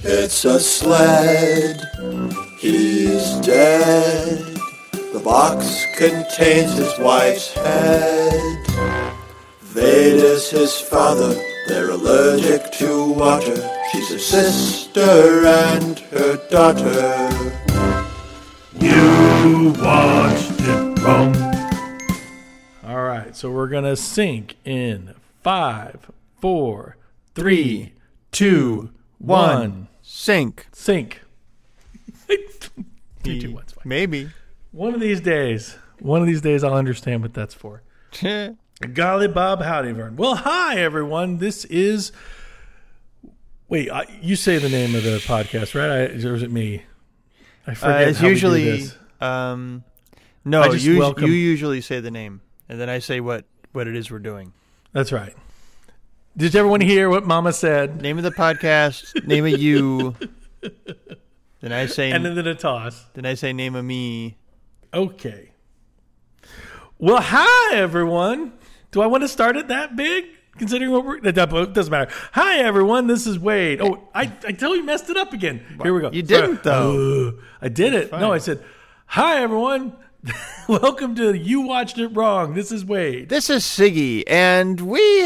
It's a sled. He's dead. The box contains his wife's head. Veda's his father. They're allergic to water. She's a sister and her daughter. You watched it wrong. All right, so we're going to sync in 5, 4, 3, 2, 1. Sync. Sync. 3, 2, 1. Maybe. One of these days I'll understand what that's for. Golly Bob, howdy, Vern. Well, hi, everyone. This is... Wait, you say the name of the podcast, right? Or is it me? I forget it's how usually, we do this. No, I just you welcome- usually say the name, and then I say what it is we're doing. That's right. Did everyone hear what Mama said? Name of the podcast, name of you. Then I say... And then a toss. Then I say name of me. Okay. Well, hi, everyone. Do I want to start it that big? Considering what we're... It doesn't matter. Hi, everyone. This is Wade. Oh, I totally messed it up again. Here we go. You didn't, though. I did it. No, I said, hi, everyone. Welcome to You Watched It Wrong. This is Wade. This is Siggy, and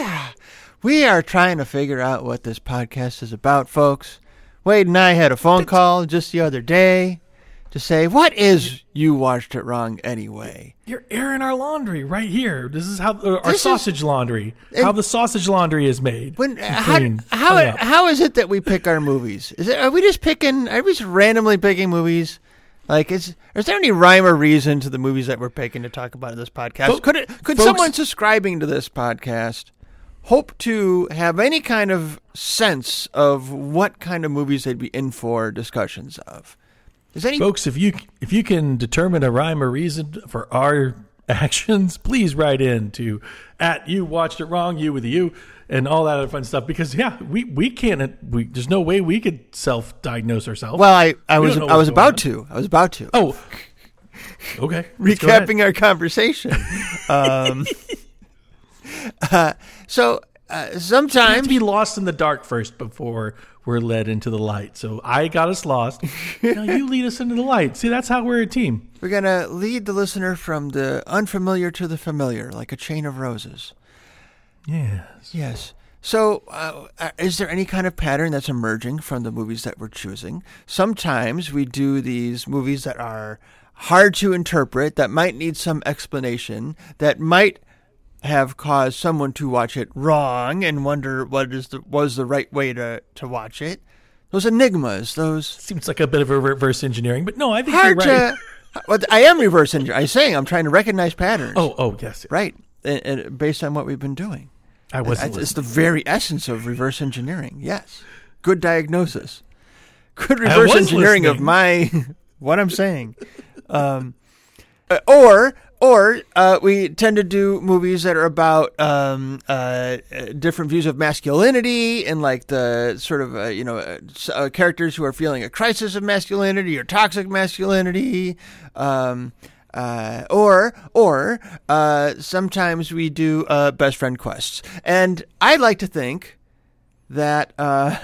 we are trying to figure out what this podcast is about, folks. Wade and I had a phone call just the other day to say, what is You Watched It Wrong anyway? You're airing our laundry right here. This is how our sausage laundry, how the sausage laundry is made. How is it that we pick our movies? Are we just randomly picking movies? Like, is there any rhyme or reason to the movies that we're picking to talk about in this podcast? Could someone subscribing to this podcast hope to have any kind of sense of what kind of movies they'd be in for discussions of? Folks, if you can determine a rhyme or reason for our actions, please write in to @You Watched It Wrong, you with a U, and all that other fun stuff. Because we can't. There's no way we could self-diagnose ourselves. Well, I was about to. Oh, okay. Recapping our conversation. Sometimes we have to be lost in the dark first before we're led into the light. So I got us lost. Now you lead us into the light. See, that's how we're a team. We're going to lead the listener from the unfamiliar to the familiar, like a chain of roses. Yes. So is there any kind of pattern that's emerging from the movies that we're choosing? Sometimes we do these movies that are hard to interpret, that might need some explanation, that might have caused someone to watch it wrong and wonder what was the right way to watch it. Those enigmas, those... Seems like a bit of a reverse engineering, but no, I think you're right. Well, I am reverse engineering. I'm trying to recognize patterns. Oh, yes. Right, and based on what we've been doing. I wasn't It's the very essence of reverse engineering, yes. Good diagnosis. Good reverse engineering of what I'm saying. Or we tend to do movies that are about different views of masculinity and like the sort of characters who are feeling a crisis of masculinity or toxic masculinity. Or sometimes we do best friend quests, and I like to think that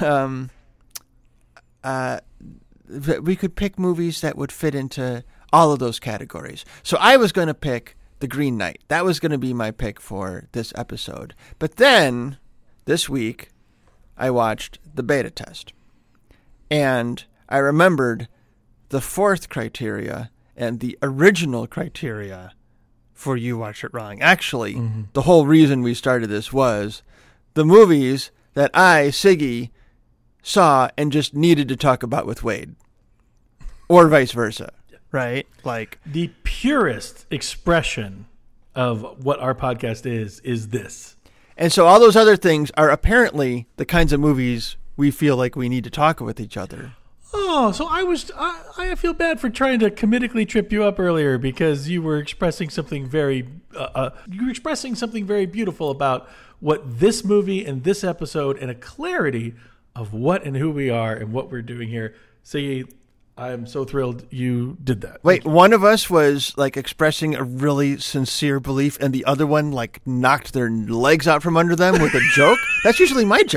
we could pick movies that would fit into all of those categories. So I was going to pick The Green Knight. That was going to be my pick for this episode. But then, this week, I watched The Beta Test. And I remembered the fourth criteria and the original criteria for You Watched It Wrong. Actually, the whole reason we started this was the movies that I, Siggy, saw and just needed to talk about with Wade. Or vice versa. Right? Like the purest expression of what our podcast is this. And so all those other things are apparently the kinds of movies we feel like we need to talk with each other. Oh, so I feel bad for trying to comedically trip you up earlier because you were expressing something very beautiful about what this movie and this episode and a clarity of what and who we are and what we're doing here. See, I am so thrilled you did that. Wait, one of us was like expressing a really sincere belief and the other one like knocked their legs out from under them with a joke? That's usually my job.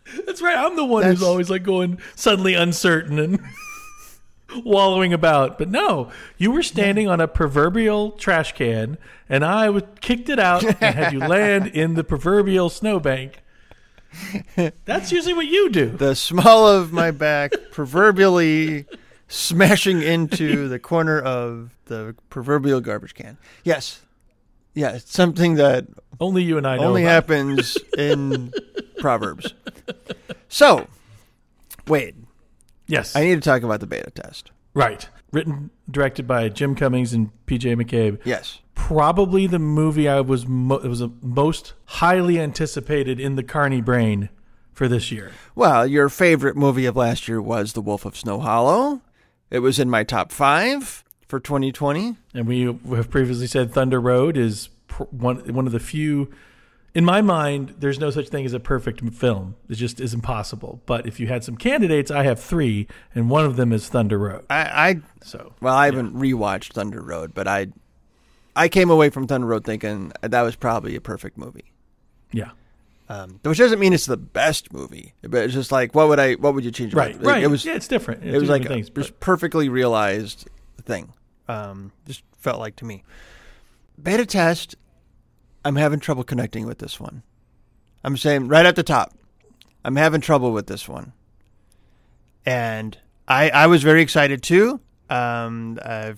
That's right. I'm the one who's always like going suddenly uncertain and wallowing about. But no, you were standing on a proverbial trash can, and I kicked it out and had you land in the proverbial snowbank. That's usually what you do. The small of my back proverbially smashing into the corner of the proverbial garbage can. Yes. Yeah, it's something that only you and I know only about. happens in Proverbs. So, Wade. Yes. I need to talk about the beta test. Right. Written, directed by Jim Cummings and P.J. McCabe. Yes. Probably the movie I was most highly anticipated in the Carney brain for this year. Well, your favorite movie of last year was The Wolf of Snow Hollow. It was in my top 5 for 2020. And we have previously said Thunder Road is one of the few. In my mind, there's no such thing as a perfect film. It just is impossible. But if you had some candidates, I have 3, and one of them is Thunder Road. I haven't rewatched Thunder Road, but I came away from Thunder Road thinking that was probably a perfect movie. Yeah. Which doesn't mean it's the best movie, but it's just like, what would you change about it? Right. It was, it's different. It was like a perfectly realized thing. Just felt like to me. Beta test, I'm having trouble connecting with this one. I'm saying right at the top, I'm having trouble with this one. And I was very excited too. I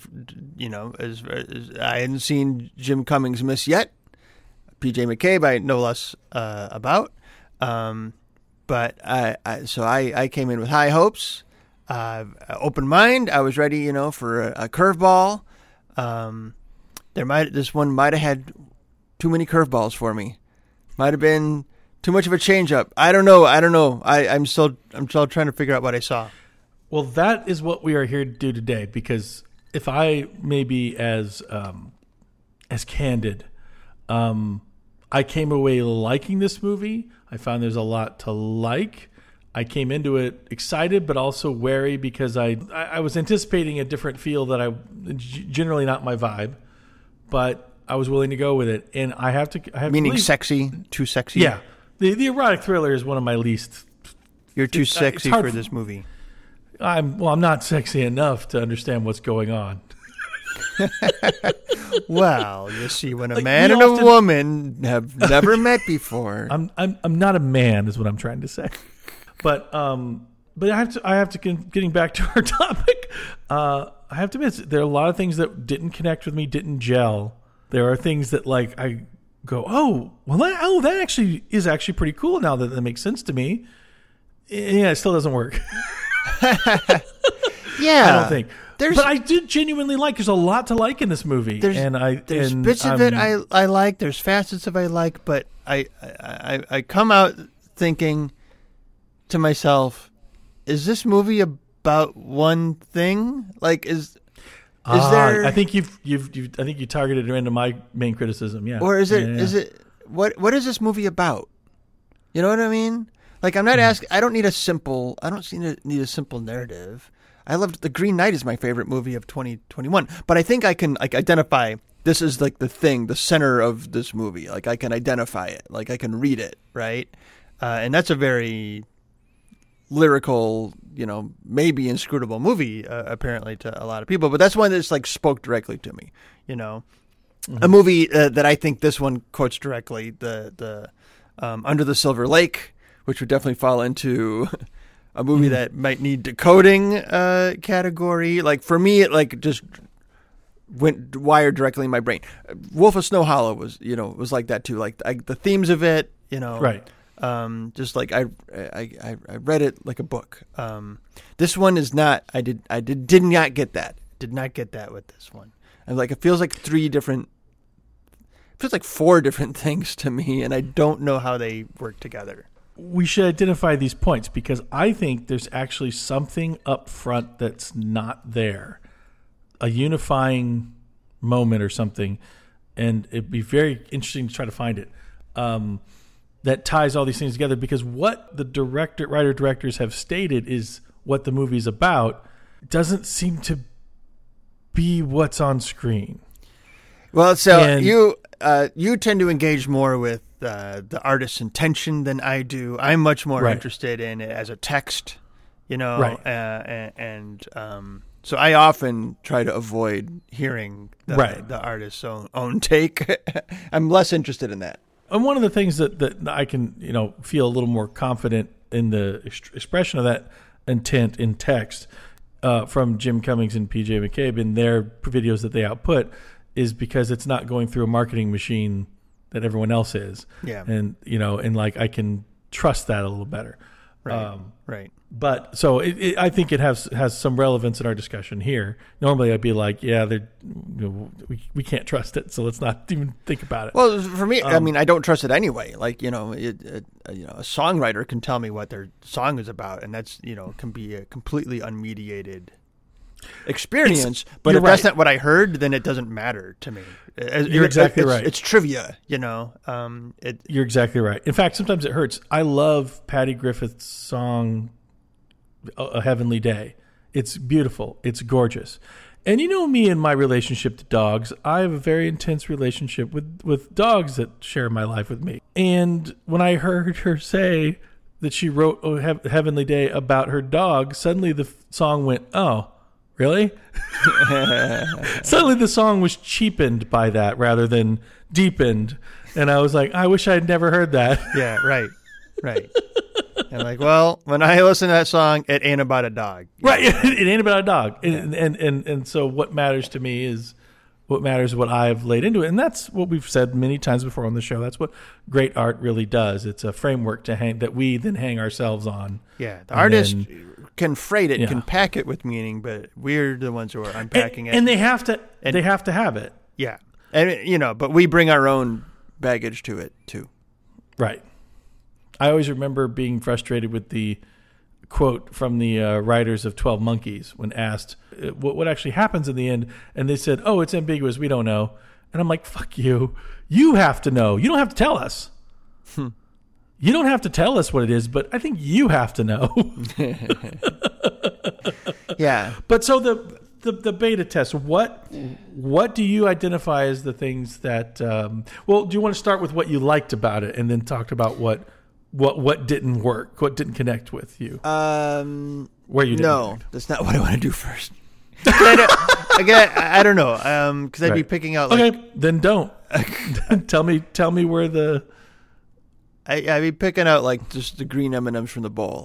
hadn't seen Jim Cummings miss yet. P.J. McCabe, I know less about. But I came in with high hopes, open mind. I was ready, for a curveball. This one might have had too many curveballs for me. Might have been too much of a changeup. I don't know. I'm still trying to figure out what I saw. Well, that is what we are here to do today. Because if I may be as candid, I came away liking this movie. I found there's a lot to like. I came into it excited, but also wary because I was anticipating a different feel that generally not my vibe, but I was willing to go with it. And I have to meaning believe, sexy, too sexy. Yeah, the erotic thriller is one of my least. You're too sexy for this movie. I'm not sexy enough to understand what's going on. Well, you see, when a man and a woman have never met before, I'm not a man, is what I'm trying to say. But I have to getting back to our topic. I have to admit, there are a lot of things that didn't connect with me, didn't gel. There are things that like I go, that actually is pretty cool now that makes sense to me. Yeah, it still doesn't work. Yeah, I don't think. But I did genuinely like. There's a lot to like in this movie, there's bits of it I like. There's facets of it I like, but I come out thinking to myself, is this movie about one thing? Like, is there? I think you targeted into my main criticism. Yeah, or is it? Yeah. Is it? What is this movie about? You know what I mean? Like, I'm not asking. I don't need a simple narrative. I loved The Green Knight is my favorite movie of 2021, but I think I can identify this is like the thing, the center of this movie. Like I can identify it, like I can read it, right? And that's a very lyrical, maybe inscrutable movie apparently to a lot of people, but that's one that's like spoke directly to me. A movie that I think this one quotes directly, the Under the Silver Lake, which would definitely fall into a movie that might need decoding category. Like for me, it like just went wired directly in my brain. Wolf of Snow Hollow was like that too. Like the themes of it, right. Just like I read it like a book. This one is not. I did not get that. Did not get that with this one. And like it feels like four different things to me, and I don't know how they work together. We should identify these points because I think there's actually something up front that's not there, a unifying moment or something, and it'd be very interesting to try to find it. That ties all these things together because what the writer-directors have stated is what the movie's about doesn't seem to be what's on screen. Well, so And- you tend to engage more with the artist's intention than I do. I'm much more Right. interested in it as a text, Right. and so I often try to avoid hearing the artist's own take. I'm less interested in that. And one of the things that I can, feel a little more confident in the expression of that intent in text from Jim Cummings and PJ McCabe in their videos that they output is because it's not going through a marketing machine that everyone else is. Yeah. And, and like I can trust that a little better. Right. Right. But so I think it has some relevance in our discussion here. Normally, I'd be like, "Yeah, we can't trust it, so let's not even think about it." Well, for me, I mean, I don't trust it anyway. Like a songwriter can tell me what their song is about, and that's can be a completely unmediated experience. But if that's not what I heard, then it doesn't matter to me. You're exactly right. It's trivia, You're exactly right. In fact, sometimes it hurts. I love Patty Griffith's song "A Heavenly Day." It's beautiful. It's gorgeous. And me and my relationship to dogs, I have a very intense relationship with dogs that share my life with me. And when I heard her say that she wrote "A Heavenly Day" about her dog, suddenly the song went, "Oh, really?" Suddenly the song was cheapened by that rather than deepened. And I was like, I wish I had never heard that. Yeah, right. And like, well, when I listen to that song, it ain't about a dog. Right. It ain't about a dog. And so what matters to me is what matters what I've laid into it. And that's what we've said many times before on the show. That's what great art really does. It's a framework that we then hang ourselves on. Yeah. The artist can freight it, can pack it with meaning, but we're the ones who are unpacking it. And they have to have it. Yeah. And but we bring our own baggage to it too. Right. I always remember being frustrated with the quote from the writers of 12 Monkeys when asked what actually happens in the end. And they said, "Oh, it's ambiguous. We don't know." And I'm like, fuck you. You have to know. You don't have to tell us. You don't have to tell us what it is, but I think you have to know. Yeah. But so the beta test, what do you identify as the things that, do you want to start with what you liked about it and then talk about what didn't work, what didn't connect with you? Where you didn't connect? That's not what I want to do first. I don't know, because I'd be picking out. Okay, then don't. tell me where the. I'd be picking out just the green M&Ms from the bowl.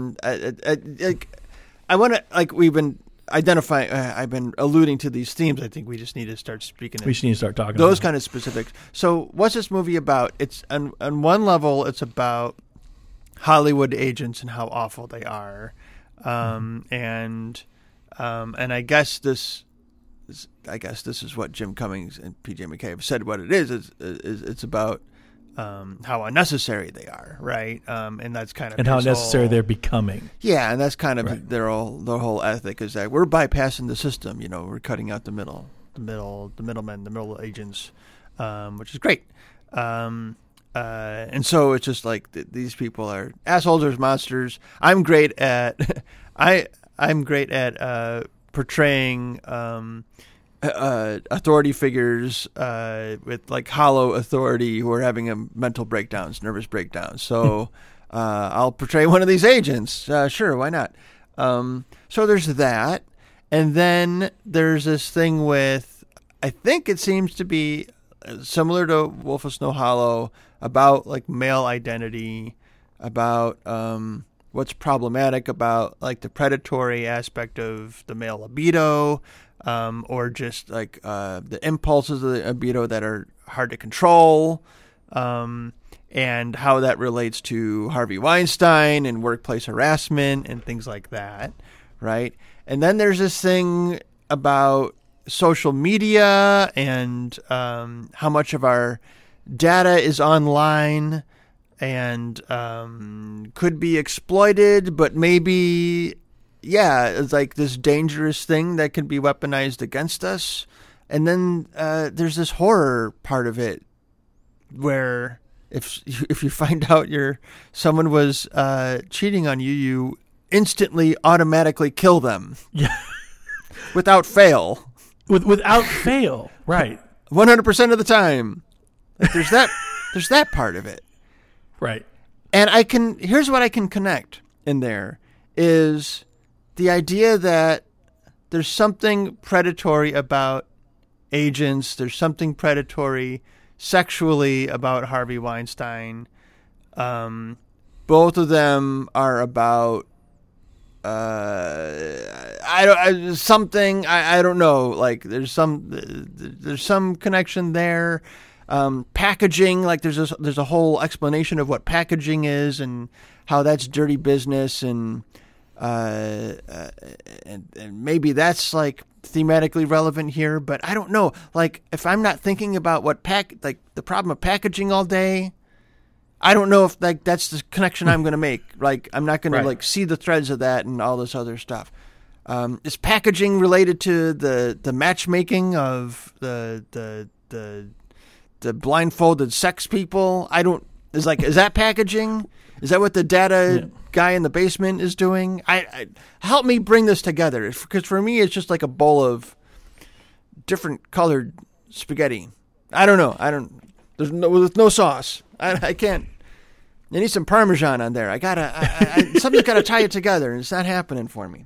I want to we've been identifying. I've been alluding to these themes. I think we just need to start speaking. We should need to start talking those about kind of specifics. So, what's this movie about? It's on one level, it's about Hollywood agents and how awful they are, and I guess this is what Jim Cummings and PJ McCabe have said. What it is it's about how unnecessary they are, right? And that's kind of and how necessary they're becoming. Yeah, and that's kind of their whole ethic is that we're bypassing the system. We're cutting out the middlemen, the middle agents, which is great. And so it's just like these people are assholes or monsters. I'm great at portraying authority figures with hollow authority who are having mental breakdowns, nervous breakdowns. So I'll portray one of these agents. Sure, why not? So there's that. And then there's this thing with, I think it seems to be similar to Wolf of Snow Hollow, about male identity, about what's problematic about the predatory aspect of the male libido, or just the impulses of the libido that are hard to control, and how that relates to Harvey Weinstein and workplace harassment and things like that, right? And then there's this thing about social media and how much of our data is online and could be exploited, but maybe, it's this dangerous thing that can be weaponized against us. And then there's this horror part of it where if you find out someone was cheating on you, you instantly automatically kill them. Yeah. Without fail. Without fail, right. 100% of the time. Like, there's that part of it. Right. And here's what I can connect in there is the idea that there's something predatory about agents. There's something predatory sexually about Harvey Weinstein. Both of them are about I don't know. Like there's some connection there. Packaging, like there's a whole explanation of what packaging is and how that's dirty business, and maybe that's like thematically relevant here, but I don't know. Like if I'm not thinking about like the problem of packaging all day, I don't know if like that's the connection I'm going to make. Like I'm not going to like see the threads of that and all this other stuff. Is packaging related to the matchmaking of the blindfolded sex people? Is that packaging? Is that what the data guy in the basement is doing? I help me bring this together, because for me it's just like a bowl of different colored spaghetti. I don't know. There's no sauce. I can't. I need some Parmesan on there. Something's got to tie it together, and it's not happening for me.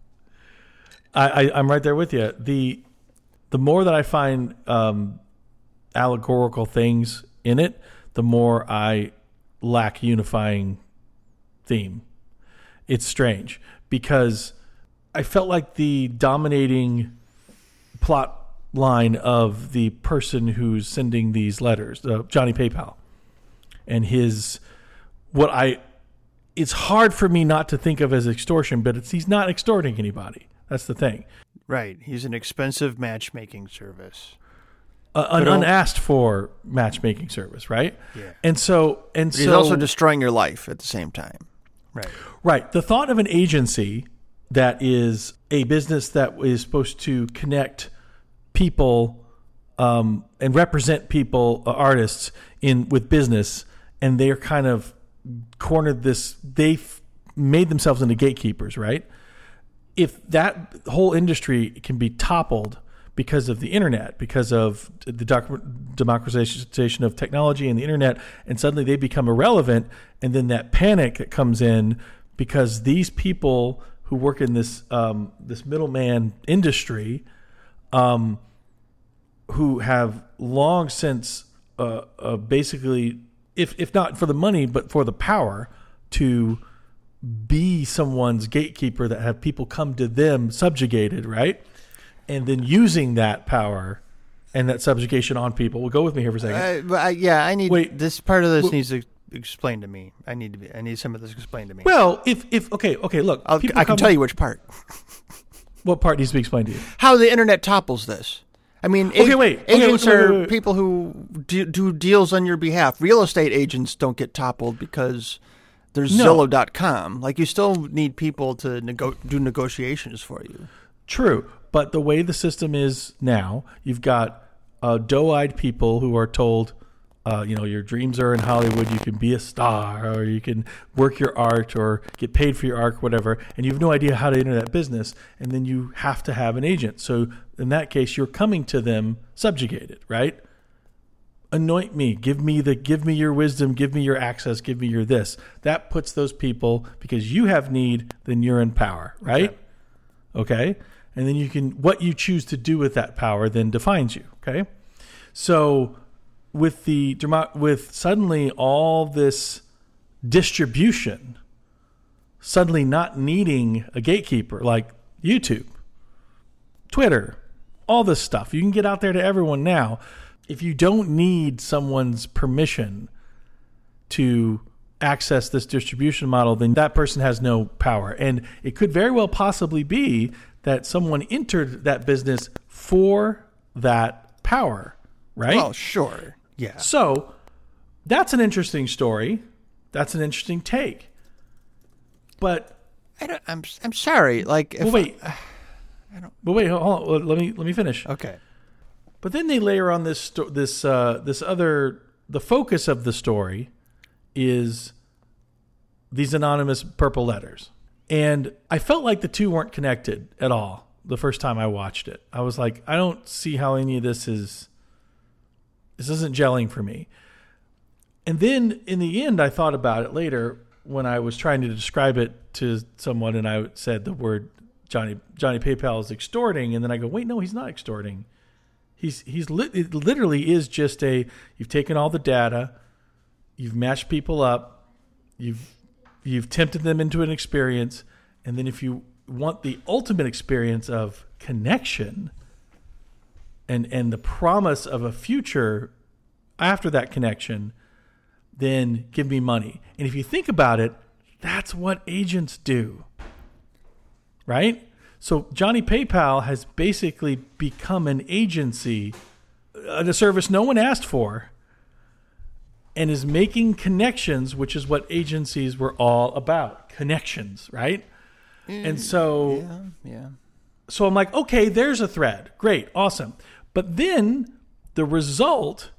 I'm right there with you. The more that I find allegorical things in it, the more I lack unifying theme. It's strange because I felt like the dominating plot line of the person who's sending these letters, Johnny PayPal, and it's hard for me not to think of as extortion, but he's not extorting anybody. That's the thing. Right. He's an expensive matchmaking service. An unasked for matchmaking service, right? Yeah. And so he's also destroying your life at the same time. Right. Right. The thought of an agency that is a business that is supposed to connect people and represent people, artists with business, and they're kind of cornered this. They've made themselves into gatekeepers, right? If that whole industry can be toppled because of the internet, because of the democratization of technology and the internet, and suddenly they become irrelevant, and then that panic that comes in because these people who work in this middleman industry, who have long since basically, if not for the money, but for the power to be someone's gatekeeper, that have people come to them subjugated, right? And then using that power and that subjugation on people. Well, go with me here for a second. I need this part of this needs to explain to me. I need some of this explained to me. Well, if okay, look, I can tell you which part. What part needs to be explained to you? How the internet topples this. I mean, agents are people who do deals on your behalf. Real estate agents don't get toppled because there's Zillow.com. Like, you still need people to do negotiations for you. True. But the way the system is now, you've got doe-eyed people who are told, your dreams are in Hollywood. You can be a star, or you can work your art, or get paid for your art, whatever. And you have no idea how to enter that business. And then you have to have an agent. So in that case, you're coming to them subjugated, right? Anoint me, give me your wisdom, give me your access, give me your this. That puts those people, because you have need, then you're in power, right? Okay? And then what you choose to do with that power then defines you, okay? So with suddenly all this distribution, suddenly not needing a gatekeeper like YouTube, Twitter, all this stuff, you can get out there to everyone now. If you don't need someone's permission to access this distribution model, then that person has no power. And it could very well possibly be that someone entered that business for that power, right? Well, sure. Yeah. So that's an interesting story. That's an interesting take. But I'm sorry. Like, wait, hold on. Let me finish. Okay. But then they layer on this other. The focus of the story is these anonymous purple letters, and I felt like the two weren't connected at all the first time I watched it. I was like, I don't see how any of this is This isn't gelling for me. And then in the end, I thought about it later when I was trying to describe it to someone, and I said the word Johnny PayPal is extorting, and then I go, wait, no, he's not extorting. It literally is just you've taken all the data, you've matched people up, you've tempted them into an experience, and then if you want the ultimate experience of connection and the promise of a future after that connection, then give me money. And if you think about it, that's what agents do, right? So Johnny PayPal has basically become an agency, a service no one asked for, and is making connections, which is what agencies were all about, connections, right? And so, so I'm like, okay, there's a thread. Great, awesome. But then the result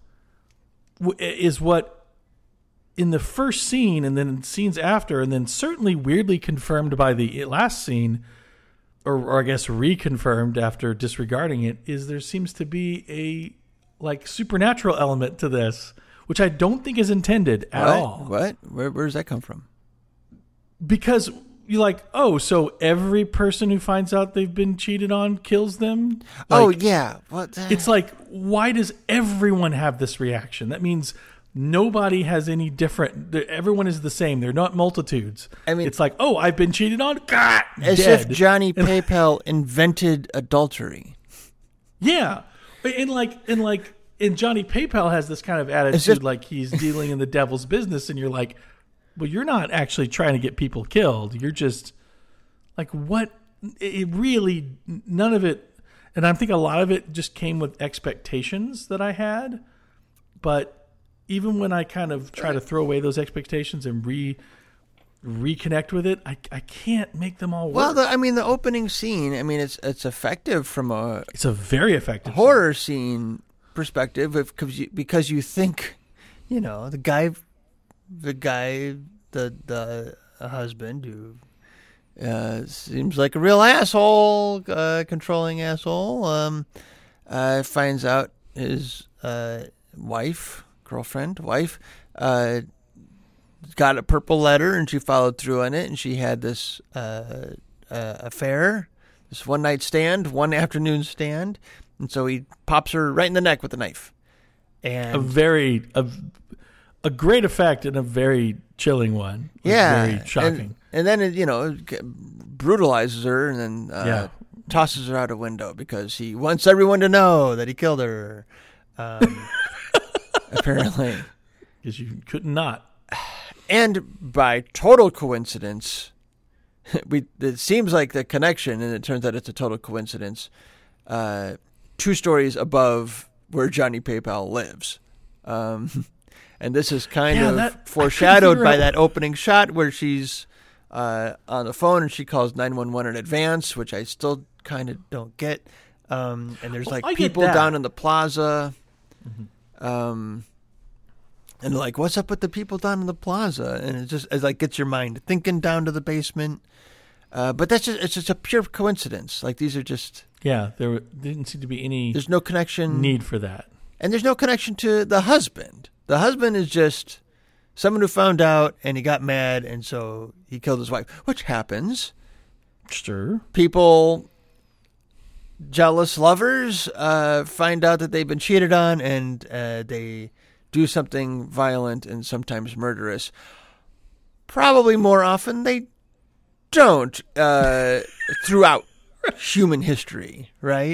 is what in the first scene and then scenes after, and then certainly weirdly confirmed by the last scene, or I guess reconfirmed after disregarding it, is there seems to be a like supernatural element to this, which I don't think is intended at all. What? Where does that come from? Because you're like, oh, so every person who finds out they've been cheated on kills them? Like, yeah. What? It's like, why does everyone have this reaction? That means nobody has any different. Everyone is the same. They're not multitudes. I mean, it's like, oh, I've been cheated on. God, as dead. if Johnny PayPal invented adultery. Yeah, and Johnny PayPal has this kind of attitude, like he's dealing in the devil's business, and you're like, well, you're not actually trying to get people killed. You're just like, what? It really, none of it, and I think a lot of it just came with expectations that I had, but even when I kind of try to throw away those expectations and reconnect with it, I can't make them all work. Well, the opening scene, it's effective from it's a very effective horror scene perspective, because you think, the husband who seems like a real asshole, controlling asshole, finds out his girlfriend, got a purple letter, and she followed through on it, and she had this affair, this one-night stand, one afternoon stand, and so he pops her right in the neck with a knife. And a great effect and a very chilling one. Very shocking. And then it, brutalizes her and then tosses her out a window because he wants everyone to know that he killed her. Apparently. Because you could not. And by total coincidence, it seems like the connection, and it turns out it's a total coincidence, 2 stories above where Johnny PayPal lives. And this is kind of foreshadowed by that opening shot where she's on the phone and she calls 911 in advance, which I still kind of don't get. And there's people down in the plaza. Mm-hmm. And like, what's up with the people down in the plaza? And it like gets your mind thinking down to the basement. But it's just a pure coincidence. Like, these are just... Yeah, there didn't seem to be any... There's no connection... need for that. And there's no connection to the husband. The husband is just someone who found out and he got mad, and so he killed his wife, which happens. Sure. People, jealous lovers, find out that they've been cheated on, and they do something violent and sometimes murderous. Probably more often they don't throughout human history, right?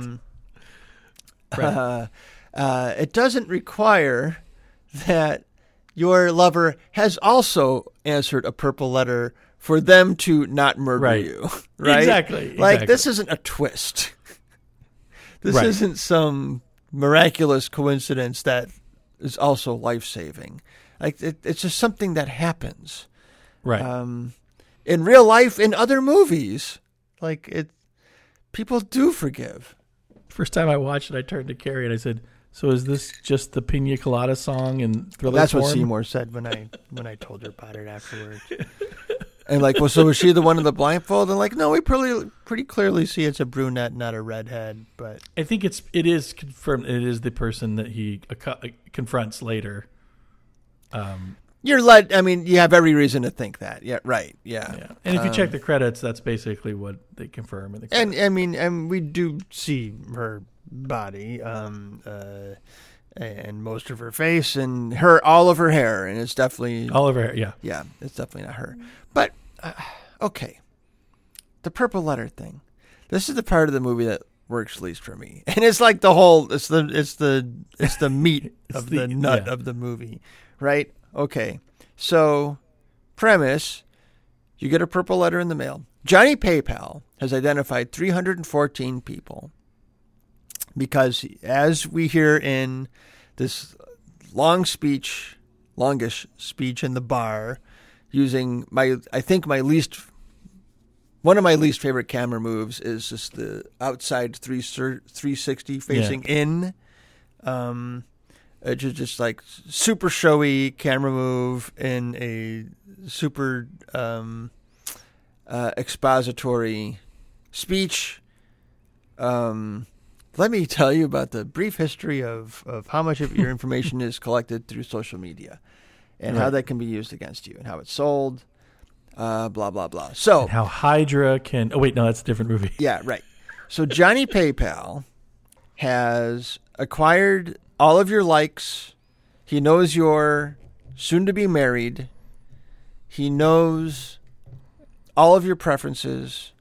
Right. It doesn't require that your lover has also answered a purple letter for them to not murder you, right? Exactly. Like, this isn't a twist. This isn't some miraculous coincidence that is also life-saving. Like, it's just something that happens. Right. In real life, in other movies, people do forgive. First time I watched it, I turned to Carrie and I said, "So is this just the Pina Colada song and Thriller That's form?" what Seymour said when I told her about it afterwards. And like, well, so was she the one in the blindfold? And like, no, we pretty clearly see it's a brunette, not a redhead. But I think it is confirmed. It is the person that he confronts later. You're led. I mean, you have every reason to think that. Yeah, right. Yeah. And if you check the credits, that's basically what they confirm in the credits. And I mean, and we do see her body, and most of her face, and all of her hair, and it's definitely all of her hair. Yeah, yeah, it's definitely not her. But okay, the purple letter thing. This is the part of the movie that works least for me, and it's like the whole. It's the meat of the nut of the movie, right? Okay, so premise: you get a purple letter in the mail. Johnny PayPal has identified 314 people because, as we hear in this longish speech in the bar, using one of my least favorite camera moves is just the outside 360 facing in. Just like super showy camera move in a super expository speech. Let me tell you about the brief history of how much of your information is collected through social media and how that can be used against you and how it's sold, blah, blah, blah. So, and how Hydra can... Oh, wait, no, that's a different movie. Yeah, right. So Johnny PayPal has acquired all of your likes. He knows you're soon to be married. He knows all of your preferences,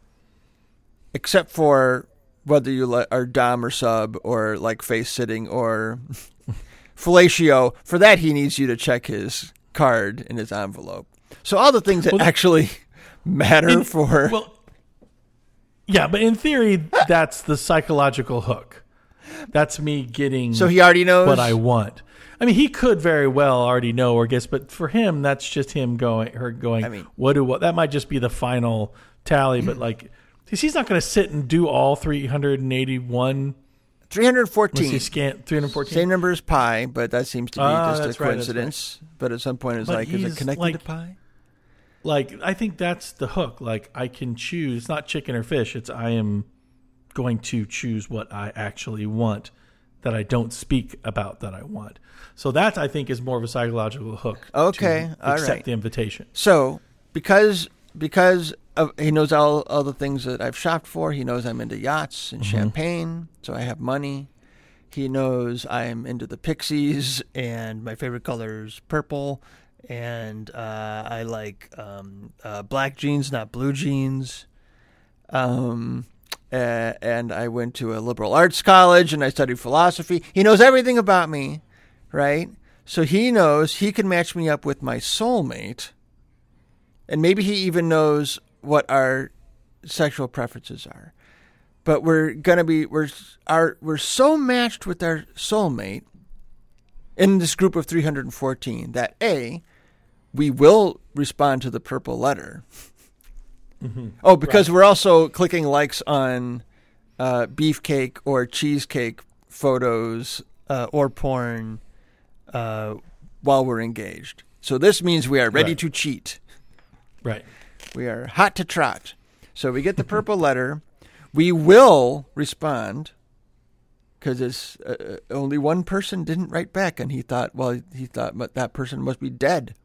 except for whether you are dom or sub or like face sitting or fellatio. For that, he needs you to check his card in his envelope. So all the things that actually matter for... Well, yeah, but in theory, that's the psychological hook. That's me getting... So he already knows what I want. I mean, he could very well already know or guess, but for him, that's just him going. I mean, what? That might just be the final tally. But like, he's not going to sit and do all 381. 314. He scanned 314. Same number as pi, but that seems to be just a coincidence. Right. But at some point, it's like, is it connected to pi? Like, I think that's the hook. Like, I can choose. It's not chicken or fish. It's I am going to choose what I actually want, that I don't speak about that I want. So that, I think, is more of a psychological hook. Okay, to accept the invitation. So because he knows all the things that I've shopped for, he knows I'm into yachts and champagne, so I have money. He knows I'm into the Pixies, and my favorite color is purple, and I like black jeans, not blue jeans. And I went to a liberal arts college, and I studied philosophy. He knows everything about me, right? So he knows he can match me up with my soulmate, and maybe he even knows what our sexual preferences are. But we're so matched with our soulmate in this group of 314 that we will respond to the purple letter. Mm-hmm. Oh, because we're also clicking likes on beefcake or cheesecake photos or porn while we're engaged. So this means we are ready to cheat. Right. We are hot to trot. So we get the purple letter. We will respond because it's only one person didn't write back, and he thought that person must be dead.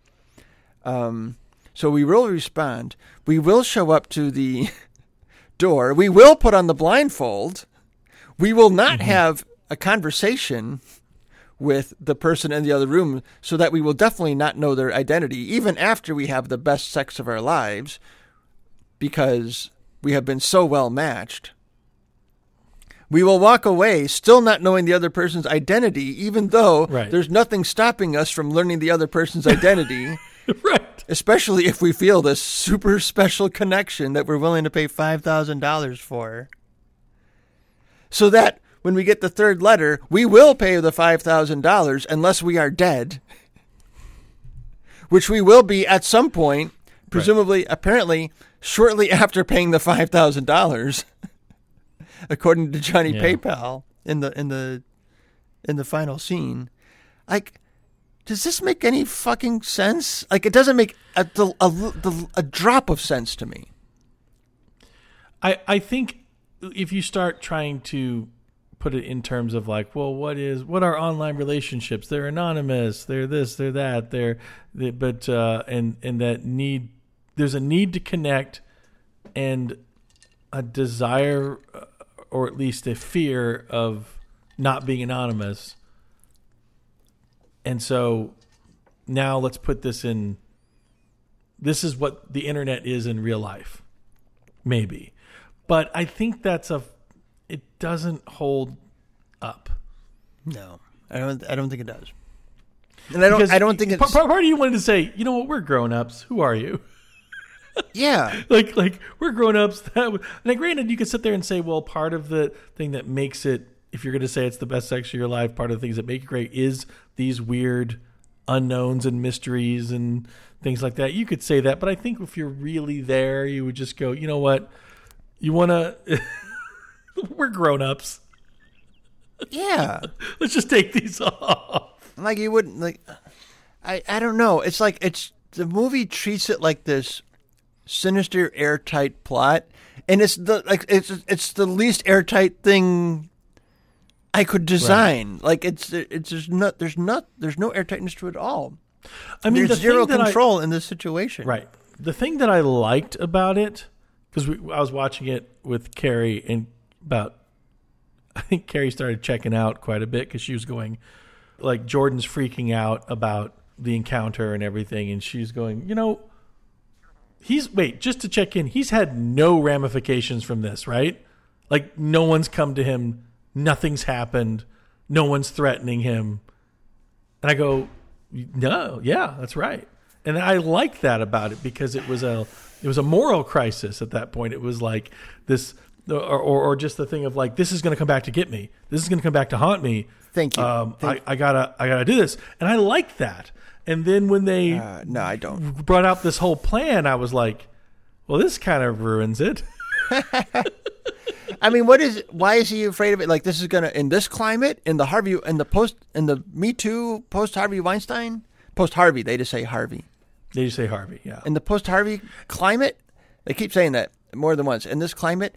So we will respond. We will show up to the door. We will put on the blindfold. We will not have a conversation with the person in the other room, so that we will definitely not know their identity, even after we have the best sex of our lives, because we have been so well matched. We will walk away still not knowing the other person's identity, even though there's nothing stopping us from learning the other person's identity. Right. Especially if we feel this super special connection that we're willing to pay $5,000 for. So that when we get the third letter, we will pay the $5,000 unless we are dead. Which we will be at some point, presumably, apparently, shortly after paying the $5,000, according to Johnny PayPal in the final scene. Like, does this make any fucking sense? Like, it doesn't make a drop of sense to me. I think if you start trying to put it in terms of like, well, what are online relationships? They're anonymous. They're this. They're that. And that need. There's a need to connect, and a desire, or at least a fear of not being anonymous. And so now let's put this in. This is what the internet is in real life, maybe, but I think it doesn't hold up. No, I don't think it does. And I don't think it's part of you wanted to say, you know what, we're grown-ups. Who are you? Yeah. like we're grown-ups. Now, granted, you could sit there and say, well, part of the thing that makes it, if you're going to say it's the best sex of your life, part of the things that make it great is these weird unknowns and mysteries and things like that. You could say that, but I think if you're really there, you would just go, you know what? You want to... We're grown-ups. Yeah. Let's just take these off. Like, you wouldn't, like... I don't know. It's like, the movie treats it like this sinister, airtight plot, and it's the least airtight thing I could design. Right. Like, there's no airtightness to it at all. I mean, there's zero control in this situation. Right. The thing that I liked about it, because I was watching it with Carrie, and I think Carrie started checking out quite a bit because she was going, like, Jordan's freaking out about the encounter and everything, and she's going, just to check in, he's had no ramifications from this, right? Like, no one's come to him, nothing's happened, no one's threatening him. And I go, no, yeah, that's right. And I liked that about it because it was a moral crisis at that point. It was like this, or just the thing of like, this is going to come back to get me. This is going to come back to haunt me. Thank you. I gotta do this, and I liked that. And then when they no, I don't brought out this whole plan, I was like, well, this kind of ruins it. I mean, why is he afraid of it? Like, this is gonna, in this climate, in the Me Too, post Harvey Weinstein, post Harvey, they just say Harvey. They just say Harvey, yeah. In the post Harvey climate, they keep saying that more than once. In this climate,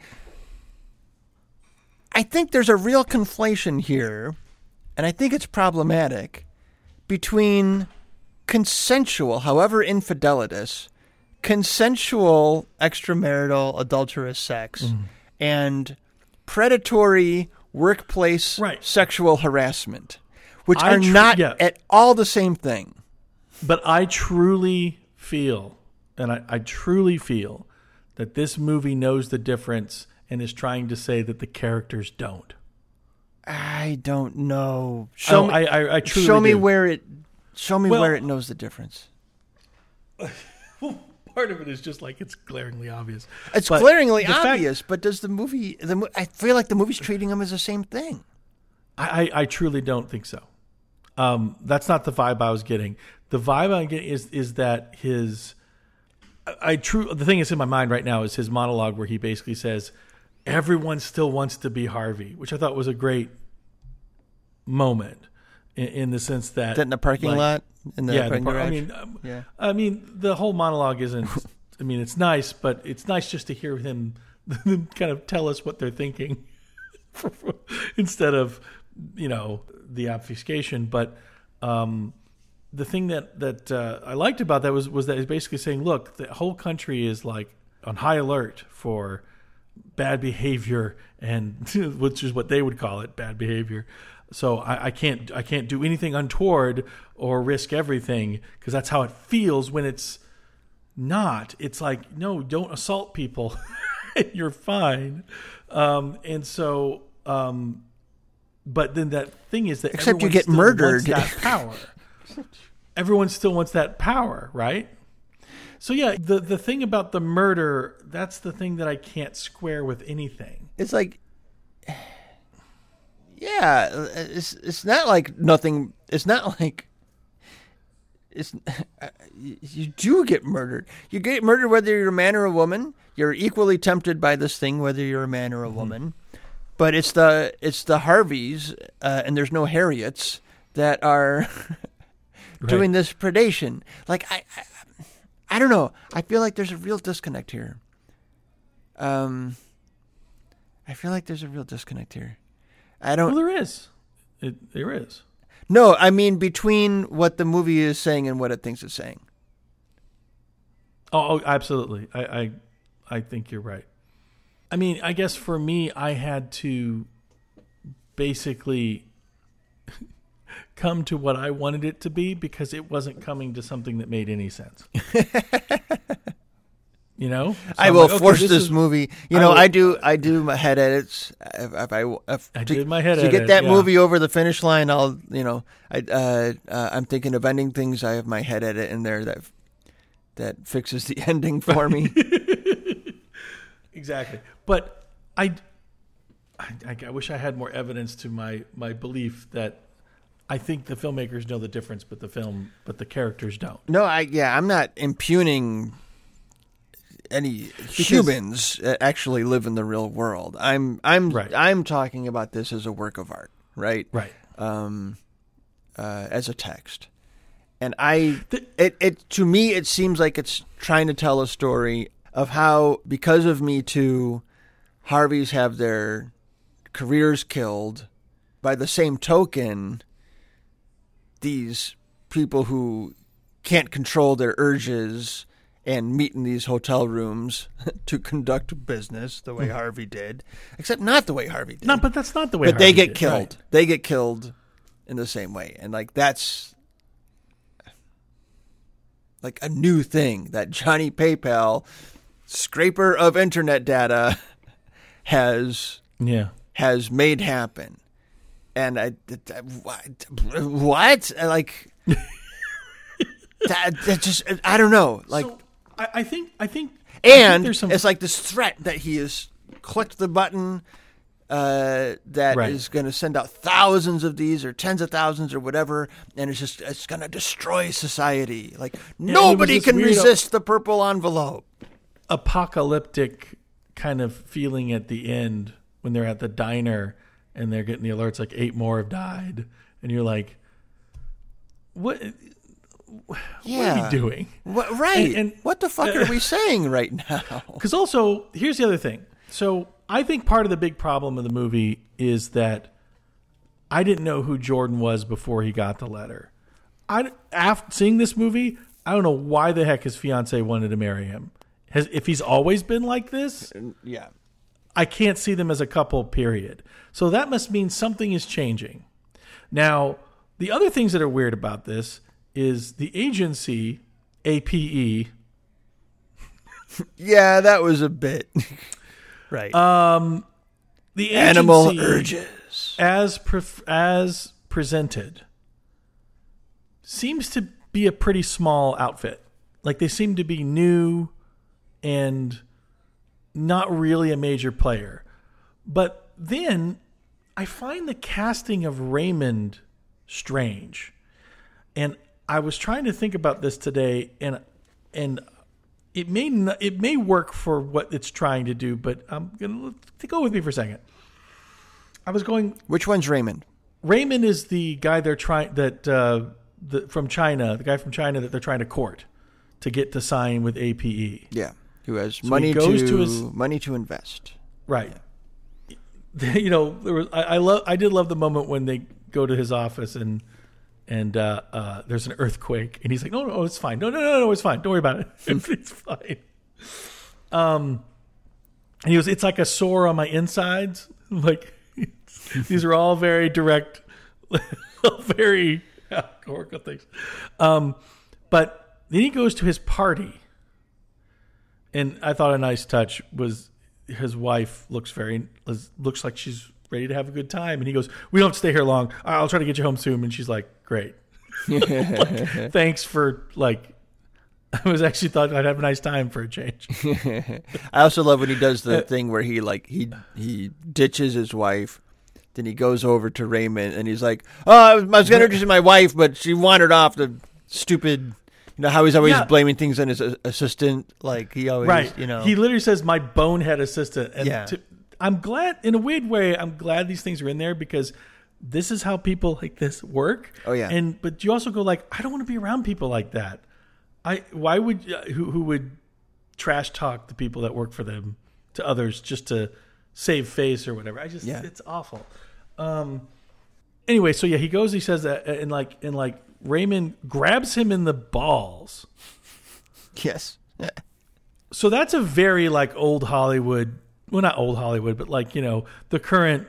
I think there's a real conflation here, and I think it's problematic, between consensual, however infidelitous, consensual extramarital adulterous sex and predatory workplace sexual harassment, which are not at all the same thing. But I truly feel, and I truly feel, that this movie knows the difference and is trying to say that the characters don't. I don't know. I truly do. Where it knows the difference. Well, part of it is just like it's glaringly obvious. It's glaringly obvious, but does the movie? I feel like the movie's treating them as the same thing. I truly don't think so. That's not the vibe I was getting. The vibe I'm getting is that the thing that's in my mind right now is his monologue where he basically says, everyone still wants to be Harvey, which I thought was a great moment in the sense that in the parking lot, in the parking garage. I mean, the whole monologue isn't. I mean, it's nice, but it's nice just to hear him kind of tell us what they're thinking instead of the obfuscation. But the thing that I liked about that was that he's basically saying, look, the whole country is like on high alert for bad behavior, and which is what they would call it, bad behavior. So I can't do anything untoward or risk everything, because that's how it feels when it's not. It's like, no, don't assault people. You're fine. And so, but then that thing is that except you get murdered. That power. Everyone still wants that power, right? So yeah, the thing about the murder, that's the thing that I can't square with anything. It's like, yeah, it's not like nothing. It's not like you do get murdered. You get murdered whether you're a man or a woman. You're equally tempted by this thing whether you're a man or a woman. But it's the Harveys and there's no Harriets that are doing this predation. Like I don't know. I feel like there's a real disconnect here. I feel like there's a real disconnect here. Well, there is. There is. No, I mean between what the movie is saying and what it thinks it's saying. Oh, absolutely. I think you're right. I mean, I guess for me, I had to basically come to what I wanted it to be because it wasn't coming to something that made any sense. You know, so I will force this movie. You know, I do my head edits. I did my head to edit, get that yeah. movie over the finish line. I'm thinking of ending things. I have my head edit in there that fixes the ending for me. Exactly, but I wish I had more evidence to my belief that I think the filmmakers know the difference, but the characters don't. No, I'm not impugning any humans that actually live in the real world. I'm talking about this as a work of art, right? Right. As a text, and it to me it seems like it's trying to tell a story of how because of Me Too, Harveys have their careers killed. By the same token, these people who can't control their urges and meet in these hotel rooms to conduct business the way Harvey did, except not the way Harvey did. No, but that's not the way. But Harvey they get did, killed. right. They get killed in the same way, and like that's like a new thing that Johnny PayPal, scraper of internet data, has made happen. And what? Like that just I don't know. Like So, I think and there's some. it's like this threat that he has clicked the button that is going to send out thousands of these or tens of thousands or whatever, and it's going to destroy society. Like nobody can resist the purple envelope. Apocalyptic kind of feeling at the end when they're at the diner and they're getting the alerts like 8 more have died, and you're like, what? What are we doing? Right. And what the fuck are we saying right now? Because also, here's the other thing. So I think part of the big problem of the movie is that I didn't know who Jordan was before he got the letter. After seeing this movie, I don't know why the heck his fiance wanted to marry him. If he's always been like this, yeah, I can't see them as a couple, period. So that must mean something is changing. Now, the other things that are weird about this is the agency, APE. Yeah, that was a bit. Right. The agency, animal urges. As presented, seems to be a pretty small outfit. Like they seem to be new and not really a major player. But then I find the casting of Raymond strange. And I was trying to think about this today, and it may work for what it's trying to do, but I'm going to go with me for a second. I was going. Which one's Raymond? Raymond is the guy they're trying from China, the guy from China that they're trying to court to get to sign with APE. Yeah, who has So money he goes to money to invest. Right. Yeah. You know, there was I did love the moment when they go to his office and there's an earthquake, and he's like, no, it's fine. No, it's fine. Don't worry about it. It's fine. And he goes, it's like a sore on my insides. Like, these are all very direct, very allegorical things. But then he goes to his party, and I thought a nice touch was his wife looks like she's ready to have a good time, and he goes, we don't have to stay here long. I'll try to get you home soon. And she's like, great. Like, thanks for I was actually thought I'd have a nice time for a change. I also love when he does the thing where he ditches his wife, then he goes over to Raymond and he's like, I was going to introduce my wife, but she wandered off. The stupid, how he's always blaming things on his assistant. Like he always, he literally says my bonehead assistant. And I'm glad, in a weird way, I'm glad these things are in there because this is how people like this work. Oh, yeah. But you also go like, I don't want to be around people like that. Why would who would trash talk the people that work for them to others just to save face or whatever? It's awful. Anyway, so yeah, he goes. He says that, and like Raymond grabs him in the balls. Yes. So that's a very like old Hollywood. Well, not old Hollywood, but like the current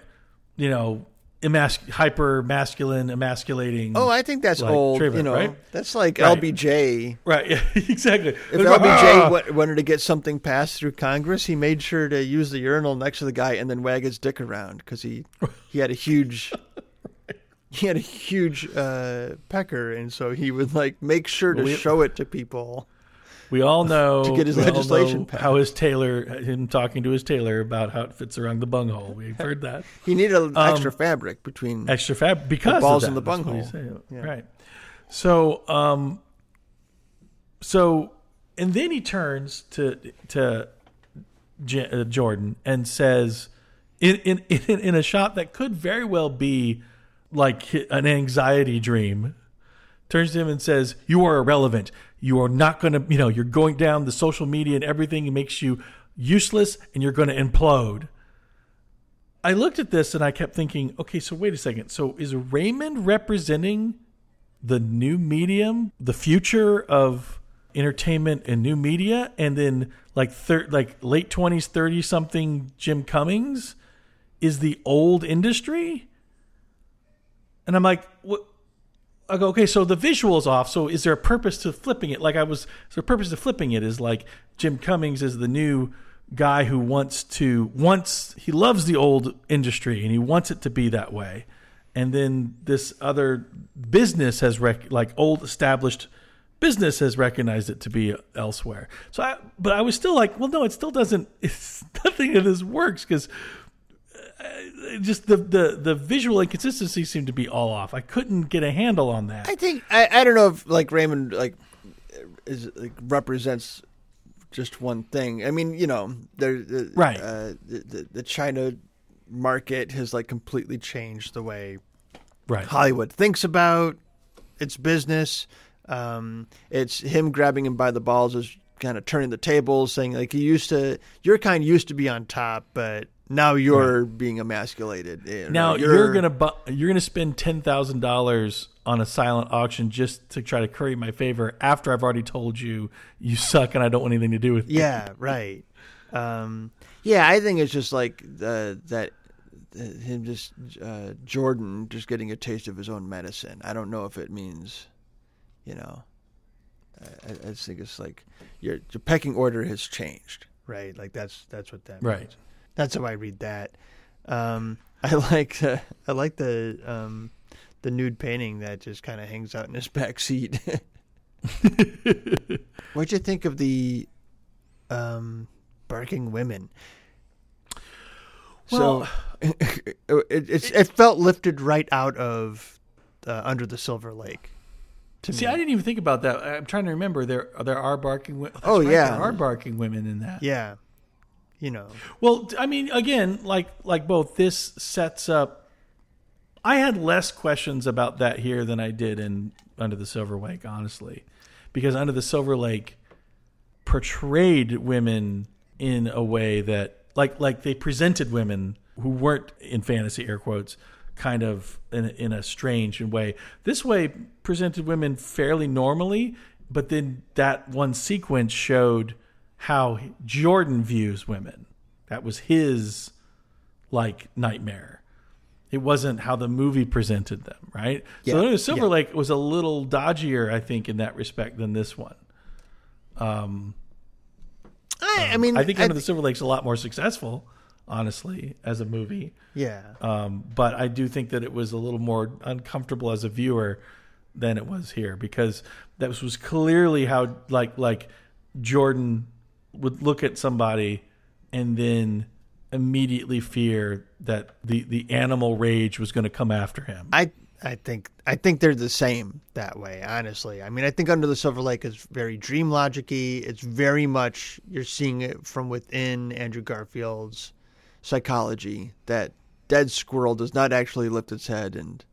hyper masculine, emasculating. Oh, I think that's like, old. treatment, right? That's like Right. LBJ. Right. Yeah, exactly. If LBJ wanted to get something passed through Congress, he made sure to use the urinal next to the guy and then wag his dick around because he had a huge. He had a huge pecker, and so he would like make sure to show it to people. We all know to get his legislation passed. How him talking to his tailor about how it fits around the bunghole. We've heard that. He needed extra fabric between because the balls of that. and the bunghole. Yeah. Right. So, and then he turns to Jordan and says, in a shot that could very well be like an anxiety dream, turns to him and says, "You are irrelevant. You are not going to, you're going down the social media and everything. It makes you useless and you're going to implode." I looked at this and I kept thinking, okay, so wait a second. So is Raymond representing the new medium, the future of entertainment and new media? And then like late 20s, 30 something Jim Cummings is the old industry? And I'm like, what? I go, okay, so the visual's off. So is there a purpose to flipping it? Is there a purpose to flipping it? Is like Jim Cummings is the new guy who he loves the old industry and he wants it to be that way. And then this other business has old established business has recognized it to be elsewhere. But I was still like, well, no, it still doesn't. It's nothing of this works because just the visual inconsistency seemed to be all off. I couldn't get a handle on that. I think I don't know if like Raymond represents just one thing. I mean, right. The China market has like completely changed the way right. Hollywood thinks about its business. It's him grabbing him by the balls is kind of turning the tables, saying like your kind used to be on top, but now you're being emasculated. Now you're gonna spend $10,000 on a silent auction just to try to curry my favor after I've already told you suck and I don't want anything to do with you. Yeah, right. I think it's just like Jordan just getting a taste of his own medicine. I don't know if it means, I just think it's like your pecking order has changed, right? Like that's what that means. Right. That's how I read that. I like the nude painting that just kind of hangs out in his back seat. What'd you think of the barking women? Well, so it felt lifted right out of Under the Silver Lake. See, I didn't even think about that. I'm trying to remember. There are barking women. Oh, right, yeah, there are barking women in that. Yeah. Well, I mean, again, like both, this sets up. I had less questions about that here than I did in Under the Silver Lake, honestly, because Under the Silver Lake portrayed women in a way that, like they presented women who weren't, in fantasy air quotes, kind of in a strange way. This way presented women fairly normally, but then that one sequence showed how Jordan views women. That was his nightmare. It wasn't how the movie presented them, right? Yeah. So Silver Lake was a little dodgier, I think, in that respect than this one. I think Under the Silver Lake's a lot more successful, honestly, as a movie. Yeah. But I do think that it was a little more uncomfortable as a viewer than it was here, because that was clearly how like Jordan would look at somebody and then immediately fear that the animal rage was going to come after him. I think they're the same that way, honestly. I mean, I think Under the Silver Lake is very dream logic-y. It's very much, you're seeing it from within Andrew Garfield's psychology, that dead squirrel does not actually lift its head and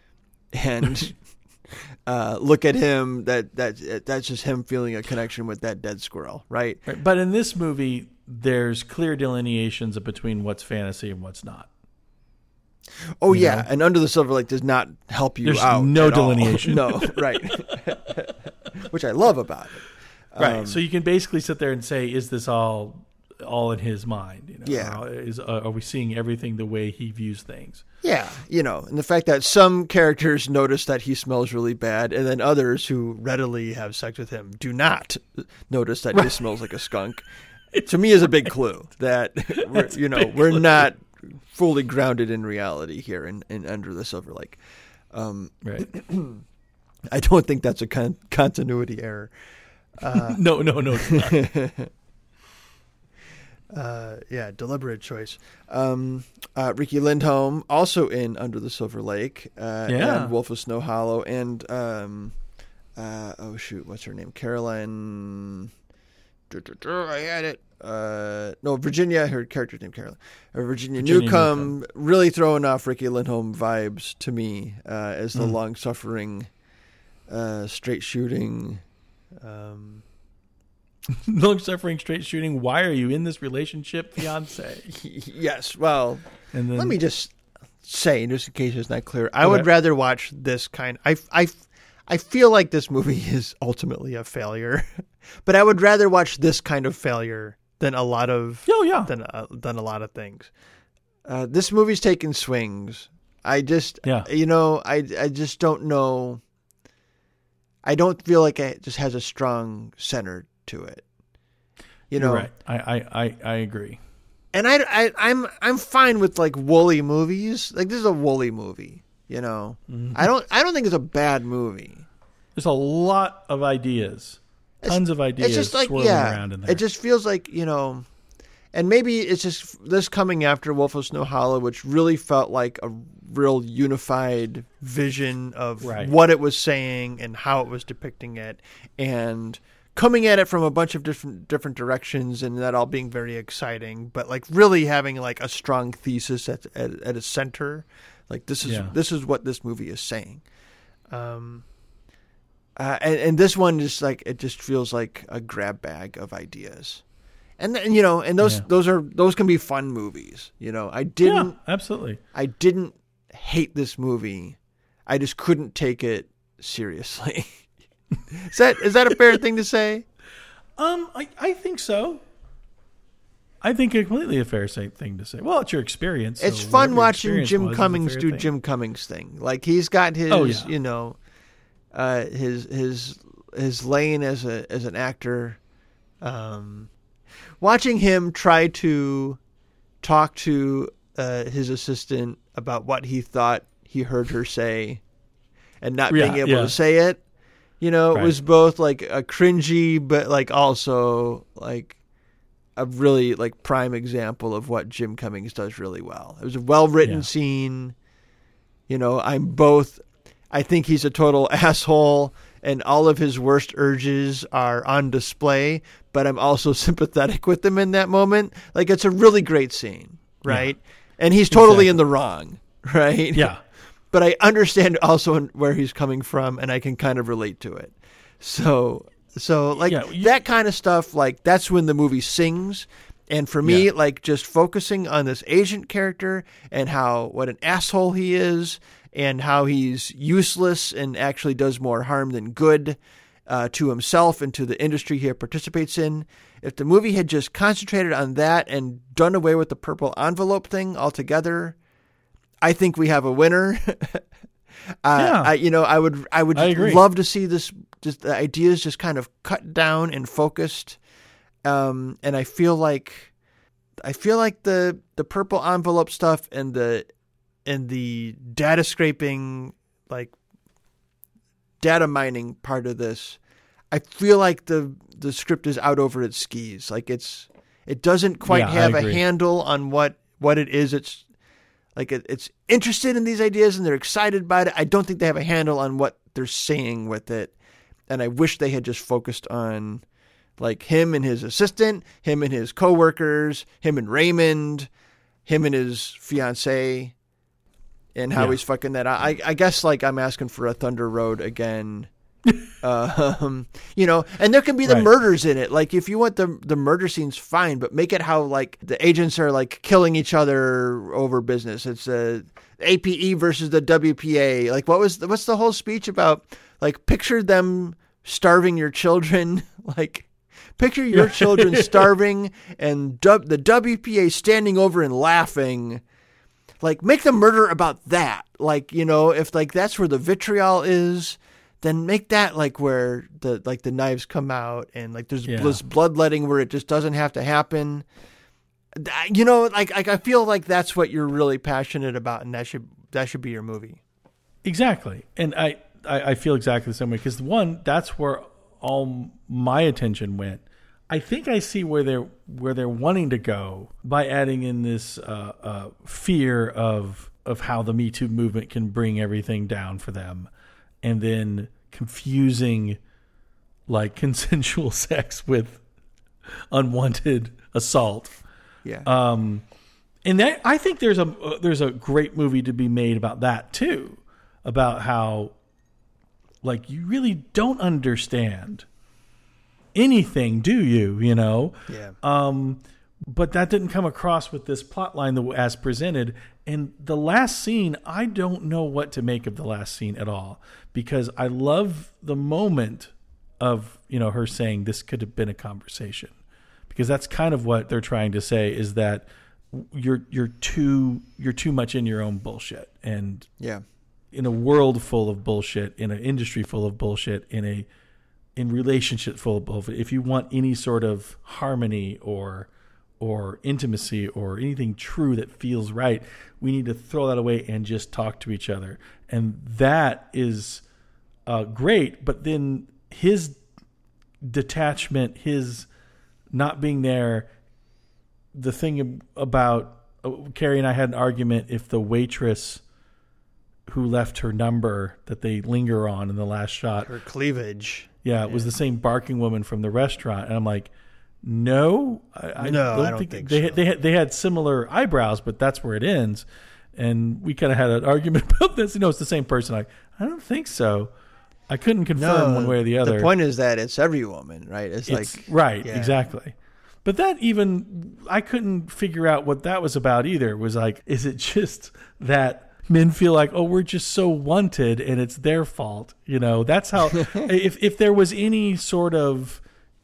look at him. That's just him feeling a connection with that dead squirrel, right? Right. But in this movie, there's clear delineations between what's fantasy and what's not. Oh, yeah. And Under the Silver Lake does not help you There's out. no at all. delineation. No, right. Which I love about it. Right. So you can basically sit there and say, is this all in his mind? You know? Yeah. Are we seeing everything the way he views things? Yeah. And the fact that some characters notice that he smells really bad, and then others who readily have sex with him do not notice that he smells like a skunk. To me is a big clue that we're not fully grounded in reality here in Under the Silver Lake. Right. I don't think that's a continuity error. No, it's not. Deliberate choice. Ricky Lindholm also in Under the Silver Lake, and Wolf of Snow Hollow, and what's her name? Caroline. I had it. Virginia. Her character's name Caroline. Virginia Newcomb. Really throwing off Ricky Lindholm vibes to me as the long-suffering, straight shooting. Long-suffering, straight shooting. Why are you in this relationship, fiance? Yes. Well, and then, let me just say, just in case it's not clear, I would rather watch this kind. I feel like this movie is ultimately a failure, but I would rather watch this kind of failure than a lot of than a lot of things. This movie's taking swings. I just I just don't know. I don't feel like it just has a strong center to it. You're right. I agree. And I'm fine with like woolly movies. Like this is a woolly movie. Mm-hmm. I don't think it's a bad movie. There's a lot of ideas, tons of ideas it's just like, swirling around in there. It just feels like, and maybe it's just this coming after Wolf of Snow Hollow, which really felt like a real unified vision of what it was saying and how it was depicting it, and coming at it from a bunch of different directions, and that all being very exciting, but like really having like a strong thesis at its center. Like this is what this movie is saying. And this one just like it just feels like a grab bag of ideas, and those can be fun movies. Absolutely. I didn't hate this movie. I just couldn't take it seriously. Is that a fair thing to say? I think so. I think completely a fair thing to say. Well, it's your experience. It's fun watching Jim Cummings do Jim Cummings thing. Like he's got his, his lane as an actor. Watching him try to talk to his assistant about what he thought he heard her say, and not being able to say it. It was both like a cringy, but like also like a really like prime example of what Jim Cummings does really well. It was a well-written scene. I think he's a total asshole and all of his worst urges are on display, but I'm also sympathetic with him in that moment. Like it's a really great scene, right? Yeah. And he's totally in the wrong, right? Yeah. But I understand also where he's coming from, and I can kind of relate to it. So that kind of stuff, like that's when the movie sings. And for me, like just focusing on this agent character and what an asshole he is, and how he's useless and actually does more harm than good to himself and to the industry he participates in. If the movie had just concentrated on that and done away with the purple envelope thing altogether, I think we have a winner. I would love to see this. Just the ideas just kind of cut down and focused. And I feel like the purple envelope stuff and the data scraping, like data mining part of this, I feel like the script is out over its skis. Like it doesn't quite have a handle on what it is. It's like it's interested in these ideas and they're excited about it. I don't think they have a handle on what they're saying with it. And I wish they had just focused on like him and his assistant, him and his coworkers, him and Raymond, him and his fiancée and how Yeah. he's fucking that. I guess like I'm asking for a Thunder Road again. You know, and there can be the Right. murders in it. Like if you want the murder scenes, fine, but make it how like the agents are like killing each other over business. It's APE versus the WPA. Like what's the whole speech about? Like picture them starving your children. Like picture your children starving and the WPA standing over and laughing. Like make the murder about that. Like, you know, if like that's where the vitriol is, then make that like where the knives come out and like there's this bloodletting where it just doesn't have to happen. You know, like I feel like that's what you're really passionate about, and that should be your movie. Exactly. And I feel exactly the same way because that's where all my attention went. I think I see where they're wanting to go by adding in this fear of how the Me Too movement can bring everything down for them, and then confusing like consensual sex with unwanted assault. Yeah. And that I think there's a great movie to be made about that too, about how like you really don't understand anything, do you? You know. Yeah. But that didn't come across with this plot line as presented. And the last scene, I don't know what to make of the last scene at all, because I love the moment of, you know, her saying this could have been a conversation, because that's kind of what they're trying to say, is that you're too much in your own bullshit. And Yeah. in a world full of bullshit, in an industry full of bullshit, in relationship full of bullshit, if you want any sort of harmony or intimacy or anything true that feels right, we need to throw that away and just talk to each other. And that is great. But then his detachment, his not being there, the thing about Carrie and I had an argument if the waitress who left her number that they linger on in the last shot, Her cleavage. yeah, it was the same barking woman from the restaurant. And I'm like, no, I don't think so. They had similar eyebrows, but that's where it ends. And we kind of had an argument about this. You know, it's the same person. I don't think so. I couldn't confirm one way or the other. The point is that it's every woman, right? It's like right, yeah. exactly. But that even I couldn't figure out what that was about either. It was like, is it just that men feel like, oh, we're just so wanted and it's their fault? You know, that's how. if there was any sort of,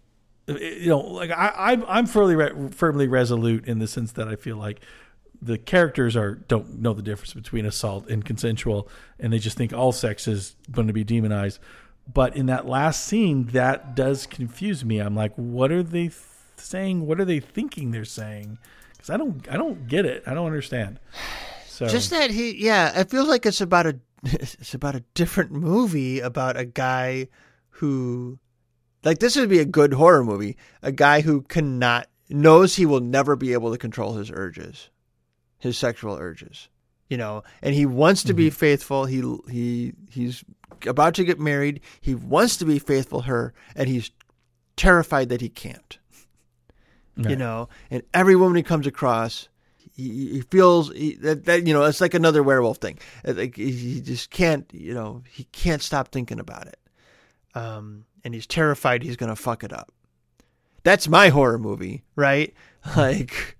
you know, like I'm firmly resolute in the sense that I feel like the characters don't know the difference between assault and consensual, and they just think all sex is going to be demonized. But in that last scene, that does confuse me. I'm like, what are they saying? What are they thinking they're saying? Because I don't get it. I don't understand. So just that it feels like it's about a different movie about a guy who, like, this would be a good horror movie. A guy who knows he will never be able to control his urges, his sexual urges, you know, and he wants to be faithful. He's about to get married. He wants to be faithful to her, and he's terrified that he can't, you know, and every woman he comes across, he feels that, you know, it's like another werewolf thing. Like he just can't, you know, he can't stop thinking about it. And he's terrified he's going to fuck it up. That's my horror movie, right? Like,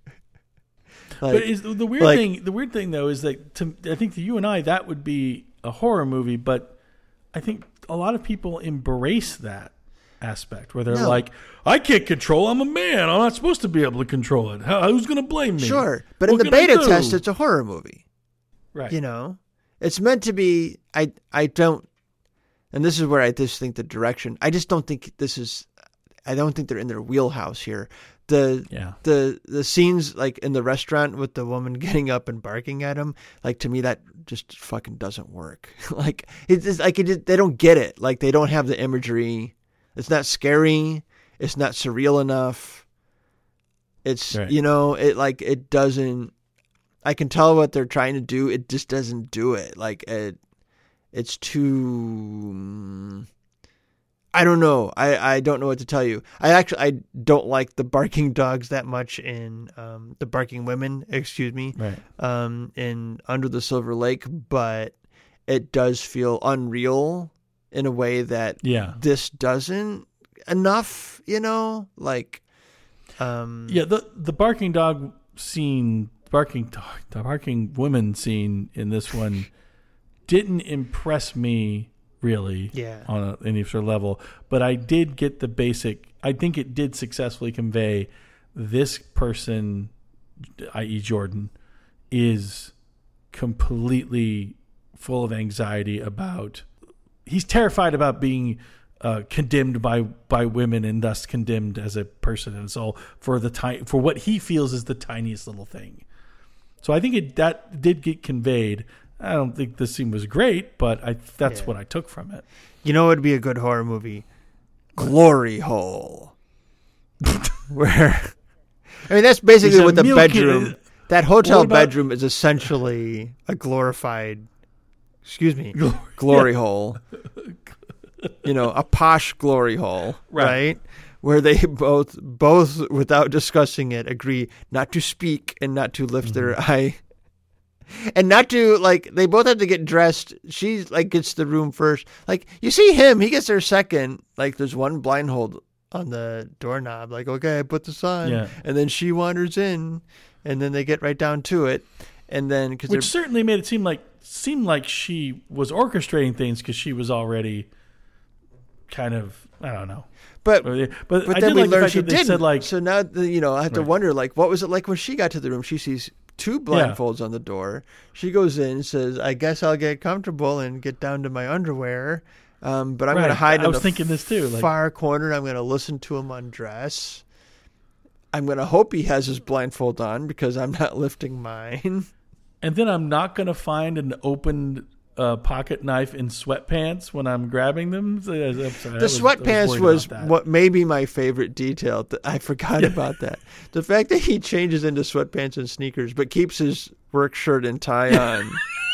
but is the weird thing? The weird thing though is that I think to you and I that would be a horror movie, but I think a lot of people embrace that aspect where they're like, I can't control. I'm a man. I'm not supposed to be able to control it. Who's going to blame me? Sure, but in the beta test, it's a horror movie, right? You know, it's meant to be. I don't. And this is where I just think the direction. I just don't think this is. I don't think they're in their wheelhouse here. The scenes like in the restaurant with the woman getting up and barking at him, like to me that just fucking doesn't work. Like it's just, like they don't get it. Like they don't have the imagery. It's not scary. It's not surreal enough. It's you know it doesn't. I can tell what they're trying to do. It just doesn't do it. Like it's too. I don't know. I don't know what to tell you. I don't like the barking dogs that much in the barking women, excuse me, Right. in Under the Silver Lake, but it does feel unreal in a way that this doesn't enough, like the barking dog scene, the barking women scene in this one didn't impress me really on any sort of level, but I did get the basic. I think it did successfully convey this person, i.e. Jordan, is completely full of anxiety about. He's terrified about being condemned by women and thus condemned as a person and soul for what he feels is the tiniest little thing. So I think that did get conveyed. I don't think the scene was great, but that's what I took from it. You know, it would be a good horror movie, Glory Hole, where that's basically what the bedroom. That hotel bedroom is essentially a glorified, glory hole. A posh glory hole, right? Where they both without discussing it agree not to speak and not to lift their eye. And not to, they both have to get dressed. She, gets the room first. You see him, he gets there second. There's one blindfold on the doorknob. Okay, I put this on. Yeah. And then she wanders in, and then they get right down to it. And then, which certainly made it seem like she was orchestrating things because she was already kind of, I don't know. But then we learned she didn't. So now, I have to wonder, what was it like when she got to the room? She sees 2 blindfolds on the door. She goes in and says, I guess I'll get comfortable and get down to my underwear. But I'm going to hide in the far corner. I'm going to listen to him undress. I'm going to hope he has his blindfold on because I'm not lifting mine. And then I'm not going to find an open pocket knife in sweatpants when I'm grabbing them. The sweatpants was what maybe my favorite detail. I forgot about that. The fact that he changes into sweatpants and sneakers, but keeps his work shirt and tie on.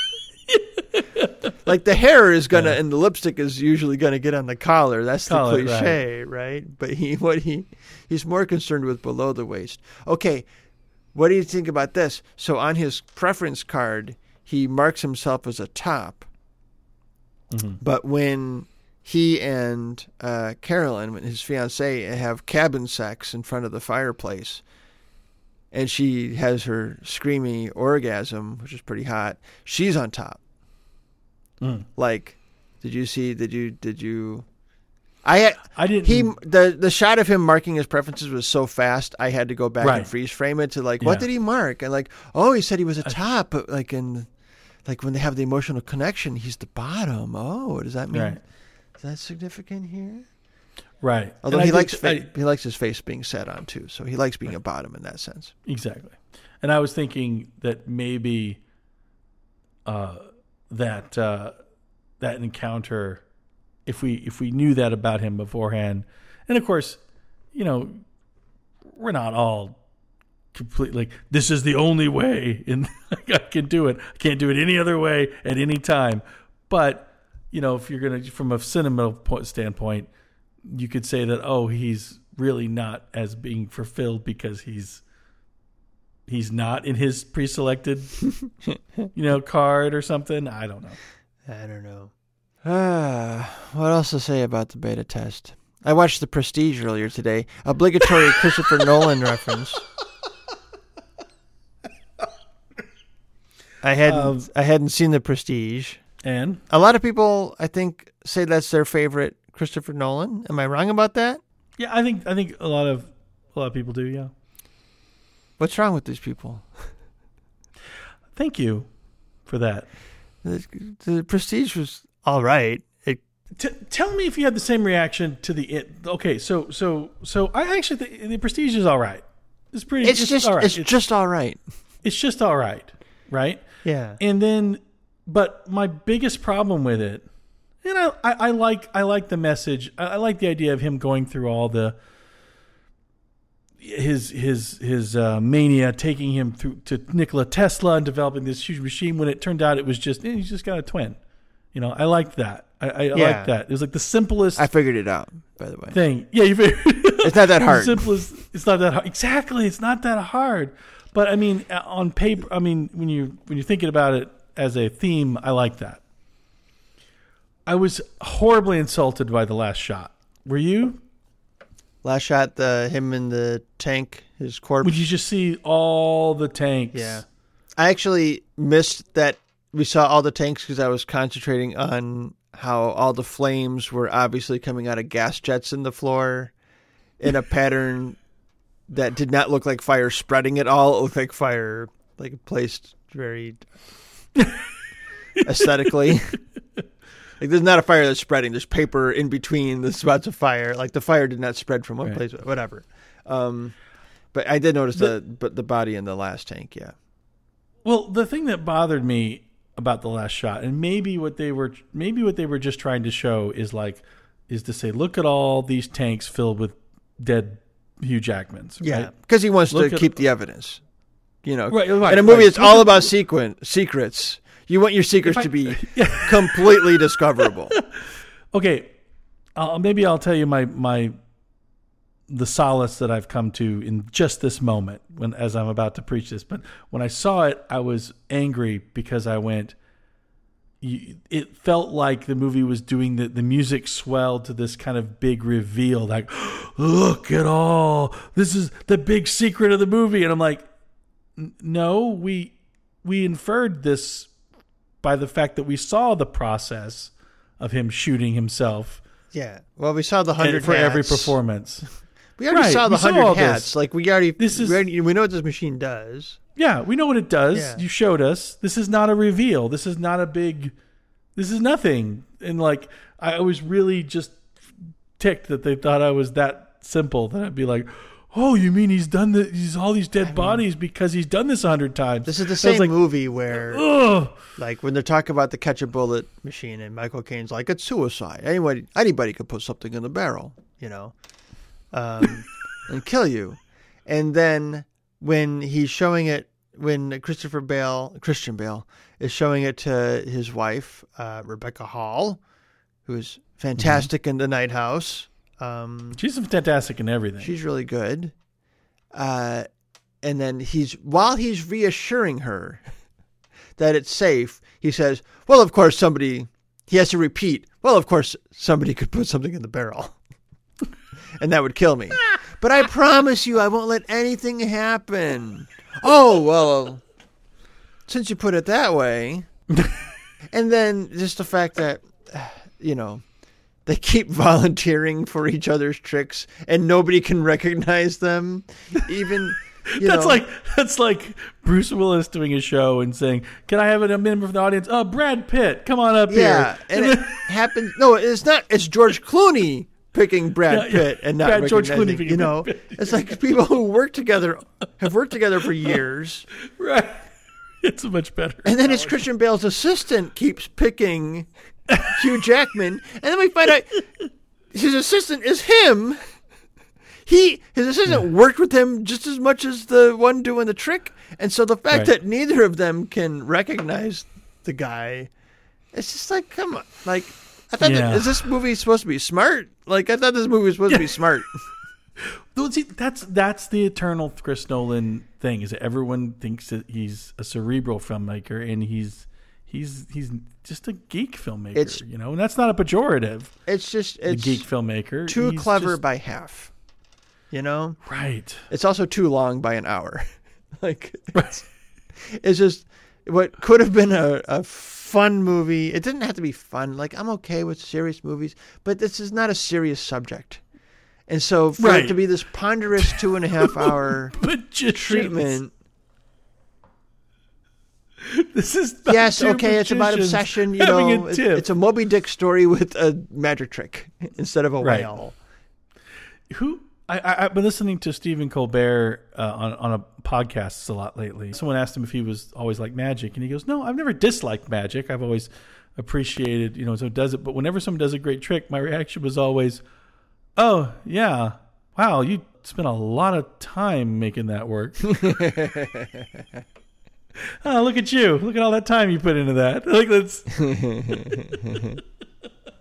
The hair is gonna, and the lipstick is usually gonna get on the collar. That's the cliche, right? But he's more concerned with below the waist. Okay, what do you think about this? So on his preference card, he marks himself as a top. Mm-hmm. But when he and Carolyn, his fiancée, have cabin sex in front of the fireplace, and she has her screamy orgasm, which is pretty hot, she's on top. Mm. Did you? I didn't. The shot of him marking his preferences was so fast, I had to go back and freeze frame it to what did he mark? And he said he was a top, but when they have the emotional connection, he's the bottom. Oh, what does that mean? Right. Is that significant here? Right. Although he likes his face being sat on too, so he likes being a bottom in that sense. Exactly. And I was thinking that maybe that encounter, if we knew that about him beforehand, and of course, we're not all completely this is the only way and I can do it. I can't do it any other way at any time. But if you're gonna, from a sentimental standpoint, you could say that he's really not as being fulfilled because he's not in his pre-selected card or something. I don't know. What else to say about the beta test? I watched The Prestige earlier today. Obligatory Christopher Nolan reference. I hadn't seen The Prestige, and a lot of people, I think, say that's their favorite Christopher Nolan. Am I wrong about that? Yeah, I think a lot of people do. Yeah. What's wrong with these people? Thank you for that. The Prestige was all right. Tell me if you had the same reaction to the it. Okay, so I actually think The Prestige is all right. It's pretty. It's just all right. It's just all right. It's just all right, right? Yeah. And then, but my biggest problem with it, and I like the message. I like the idea of him going through all the his mania, taking him through to Nikola Tesla and developing this huge machine. When it turned out it was just he's just got a twin. I liked that. I Yeah. like that. It was like the simplest I figured it out, by the way. thing. Yeah, you figured It's not that hard. Simplest. It's not that hard. Exactly. It's not that hard. But I mean, on paper, I mean, when you're thinking about it as a theme, I like that. I was horribly insulted by the last shot. Were you? Last shot, him in the tank, his corpse. Would you just see all the tanks? Yeah. I actually missed that we saw all the tanks because I was concentrating on how all the flames were obviously coming out of gas jets in the floor in a pattern that did not look like fire spreading at all. It looked like fire like placed very aesthetically. Like there's not a fire that's spreading. There's paper in between the spots of fire. Like the fire did not spread from one place. Whatever. But I did notice the body in the last tank. Yeah. Well, the thing that bothered me about the last shot, and maybe what they were just trying to show is to say, look at all these tanks filled with dead Hugh Jackmans. Yeah, right? because he wants to keep the evidence. Right, in a movie, it's all about secrets. You want your secrets to be completely discoverable. Okay, maybe I'll tell you the solace that I've come to in just this moment as I'm about to preach this. But when I saw it, I was angry because I went. It felt like the movie was doing the music swelled to this kind of big reveal, like, look at all, this is the big secret of the movie, and I'm like, no, we inferred this by the fact that we saw the process of him shooting himself. Yeah, well, we saw the 100 for hats. every performance. We already saw the 100 hats. This. Like we know what this machine does. Yeah, we know what it does. Yeah. You showed us. This is not a reveal. This is nothing. And like, I was really just ticked that they thought I was that simple, that I'd be like, oh, you mean he's done all these dead bodies because he's done this 100 times. This is the same movie where, like, when they're talking about the catch a bullet machine and Michael Caine's like, it's suicide. Anybody could put something in the barrel, and kill you. And then when he's showing it, when Christian Bale is showing it to his wife, Rebecca Hall, who is fantastic in The Night House. She's fantastic in everything. She's really good. And then while he's reassuring her that it's safe, he says, well, of course he has to repeat, well, of course somebody could put something in the barrel and that would kill me. But I promise you, I won't let anything happen. Oh, well, since you put it that way. And then just the fact that, they keep volunteering for each other's tricks and nobody can recognize them. Even, that's like Bruce Willis doing a show and saying, can I have a member of the audience? Oh, Brad Pitt, come on up here. Yeah, and it happens. No, it's not. It's George Clooney picking Brad Pitt and not recognizing. George Clooney picking Brad Pitt. It's like people who have worked together for years. Right. It's much better. And then it's Christian Bale's assistant keeps picking Hugh Jackman, and then we find out his assistant is him. His assistant worked with him just as much as the one doing the trick, and so the fact that neither of them can recognize the guy, it's just like, come on. Like, I thought, is this movie supposed to be smart? Like, I thought this movie was supposed to be smart. Well, see, that's the eternal Chris Nolan thing, is that everyone thinks that he's a cerebral filmmaker, and he's just a geek filmmaker, and that's not a pejorative. It's a geek filmmaker. Too clever by half, Right. It's also too long by an hour. Like, it's just what could have been a fun movie. It didn't have to be fun. Like, I'm okay with serious movies, but this is not a serious subject. And so for it to be this ponderous 2.5 hour treatment. This is yes, okay. It's about obsession. It's a Moby Dick story with a magic trick instead of a whale. I've been listening to Stephen Colbert on a podcast a lot lately. Someone asked him if he was always like magic, and he goes, "No, I've never disliked magic. I've always appreciated, so does it. But whenever someone does a great trick, my reaction was always, oh yeah, wow, you spent a lot of time making that work." Oh, look at you! Look at all that time you put into that. Like, that's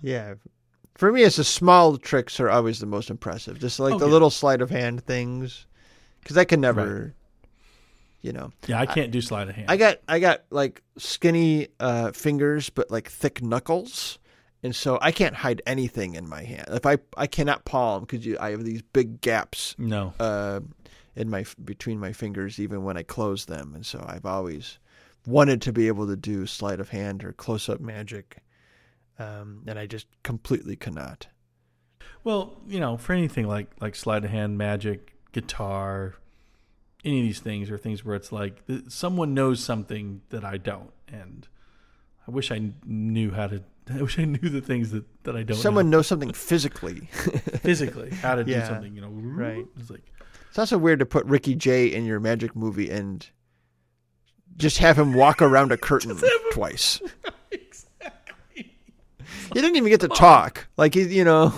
Yeah. For me, it's the small tricks are always the most impressive. Just like the little sleight of hand things. Because I can never, Yeah, I can't do sleight of hand. I got like skinny fingers, but like thick knuckles. And so I can't hide anything in my hand. If I cannot palm because I have these big gaps. No. In between my fingers, even when I close them. And so I've always wanted to be able to do sleight of hand or close up magic. And I just completely cannot. Well, for anything like sleight of hand, magic, guitar, any of these things are things where it's like someone knows something that I don't, and I wish I knew I wish I knew the things that I don't. Someone knows something physically. Physically, how to do something. Right. It's also weird to put Ricky Jay in your magic movie and just have him walk around a curtain twice. Exactly. He didn't even get to talk. Like he's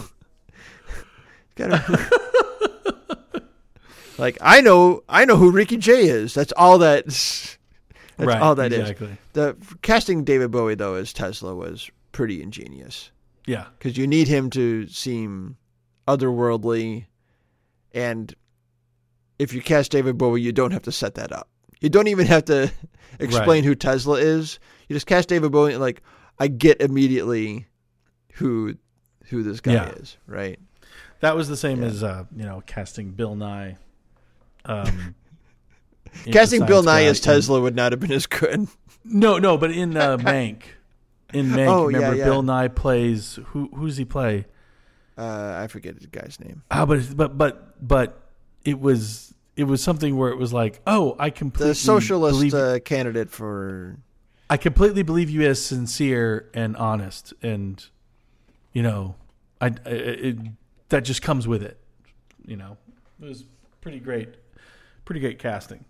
like I know who Ricky Jay is. That's all that. That's all that exactly. is. The casting David Bowie though as Tesla was pretty ingenious. Yeah, because you need him to seem otherworldly, and if you cast David Bowie, you don't have to set that up. You don't even have to explain who Tesla is. You just cast David Bowie, and like I get immediately who this guy is, right? That was the same as casting Bill Nye. Casting Bill Nye as Tesla would not have been as good. No, but in Mank, remember Bill Nye plays who does he play? I forget the guy's name. But it was something where it was like, I completely the socialist candidate for. I completely believe you as sincere and honest, and that just comes with it. It was pretty great casting.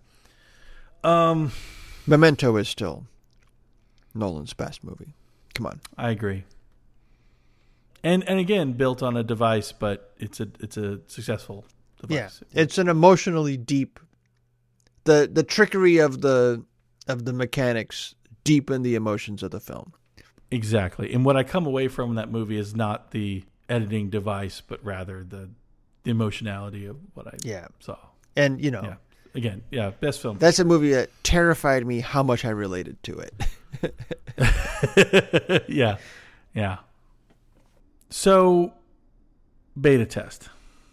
Memento is still Nolan's best movie. Come on, I agree. And again, built on a device, but it's a successful device. Yeah, it's an emotionally deep. The trickery of the mechanics deepen the emotions of the film. Exactly, and what I come away from that movie is not the editing device, but rather the emotionality of what I saw. And again, best film. That's a movie that terrified me how much I related to it. Yeah. So, beta test.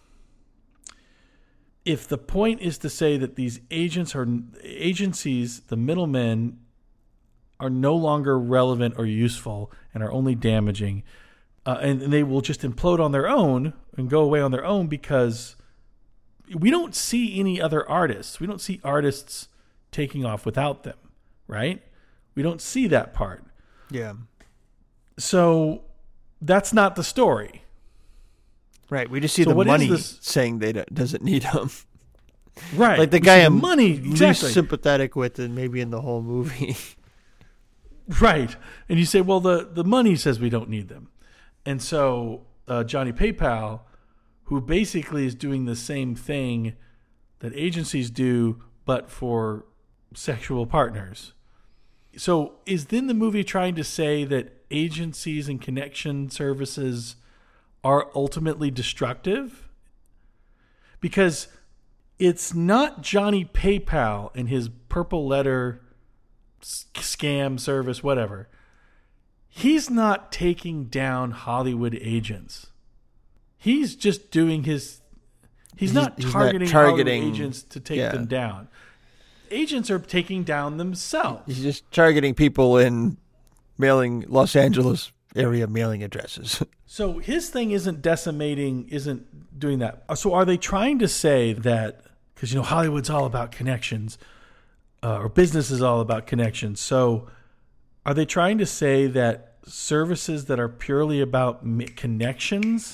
If the point is to say that these agencies, the middlemen, are no longer relevant or useful and are only damaging, and they will just implode on their own and go away on their own because we don't see any other artists. We don't see artists taking off without them, right? We don't see that part. Yeah. So that's not the story. Right. We just see the money saying doesn't need them. Right. Like the guy I'm least sympathetic with and maybe in the whole movie. Right. And you say, well, the money says we don't need them. And so Johnny PayPal, who basically is doing the same thing that agencies do, but for sexual partners. So is then the movie trying to say that agencies and connection services are ultimately destructive? Because it's not Johnny PayPal and his purple letter scam service, whatever. He's not taking down Hollywood agents. He's just doing he's not targeting Hollywood agents to take them down. Agents are taking down themselves. He's just targeting people in Los Angeles area mailing addresses. So his thing isn't doing that. So are they trying to say that, because Hollywood's all about connections, or business is all about connections. So are they trying to say that services that are purely about connections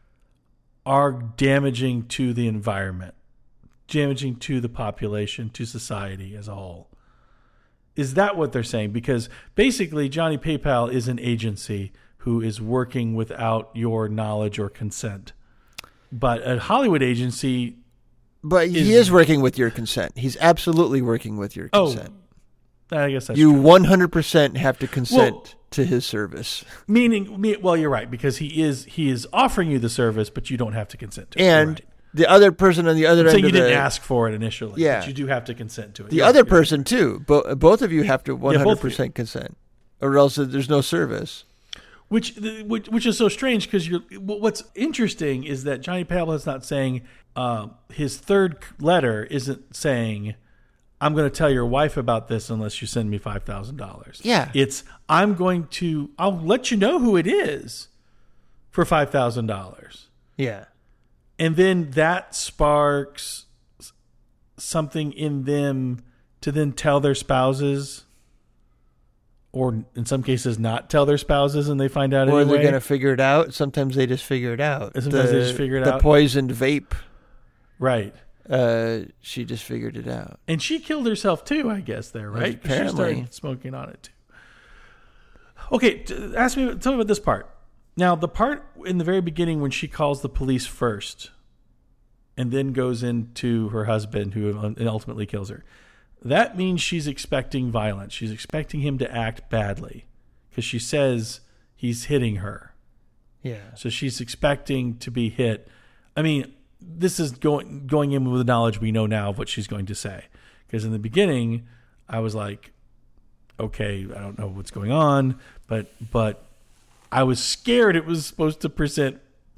are damaging to the environment, damaging to the population, to society as a whole? Is that what they're saying? Because basically Johnny PayPal is an agency who is working without your knowledge or consent. But a Hollywood agency... But he is working with your consent. He's absolutely working with your consent. I guess that's you true. 100% have to consent to his service. Well, you're right, because he is offering you the service, but you don't have to consent to it. And Right. the other person on the other So end you of the... didn't ask for it initially, Yeah. but you do have to consent to it. The You're other right. person, too. Both of you have to both of you. 100% consent, or else there's no service. Which is so strange, because what's interesting is that Johnny Pablo is not saying his third letter isn't saying, I'm going to tell your wife about this unless you send me $5,000. Yeah. It's, I'll let you know who it is for $5,000. Yeah. And then that sparks something in them to then tell their spouses, or in some cases not tell their spouses, and they find out Or anyway. they're going to figure it out. Sometimes they just figure it out. Sometimes they just figure it out. The poisoned vape. Right. She just figured it out. And she killed herself too, I guess, there, right? Apparently. She started smoking on it too. Okay, tell me about this part. Now, the part in the very beginning when she calls the police first and then goes into her husband, who ultimately kills her, that means she's expecting violence. She's expecting him to act badly, because she says he's hitting her. Yeah. So she's expecting to be hit. I mean, this is going in with the knowledge we know now of what she's going to say. Because in the beginning, I was like, okay, I don't know what's going on, but I was scared it was supposed to present,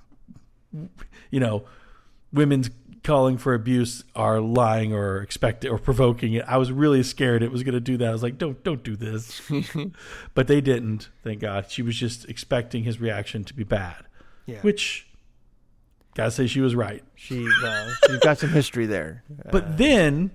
women's calling for abuse are lying or expect it or provoking it. I was really scared it was going to do that. I was like, don't do this. But they didn't, thank God. She was just expecting his reaction to be bad. Yeah. Which, gotta say, she was right. She's got some history there. But then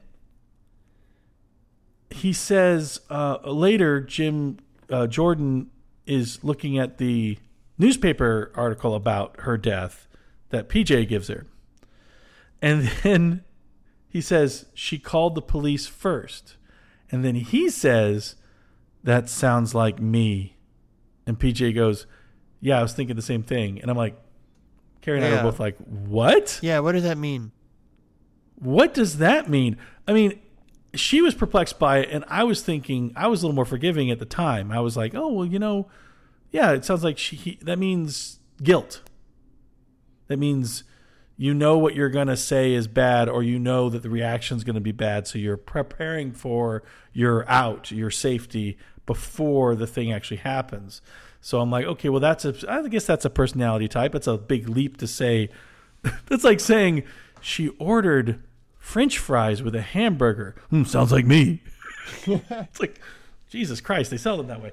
he says later, Jordan is looking at the newspaper article about her death that PJ gives her. And then he says she called the police first. And then he says, that sounds like me. And PJ goes, yeah, I was thinking the same thing. And I'm like, Carrie and I were both like, what? Yeah, what does that mean? What does that mean? I mean, she was perplexed by it, and I was thinking, I was a little more forgiving at the time. I was like, oh, well, yeah, it sounds like that means guilt. That means you know what you're going to say is bad, or you know that the reaction's going to be bad, so you're preparing for your safety before the thing actually happens. So I'm like, okay, well, I guess that's a personality type. It's a big leap to say. That's like saying she ordered French fries with a hamburger. Sounds like me. It's like, Jesus Christ, they sell them that way.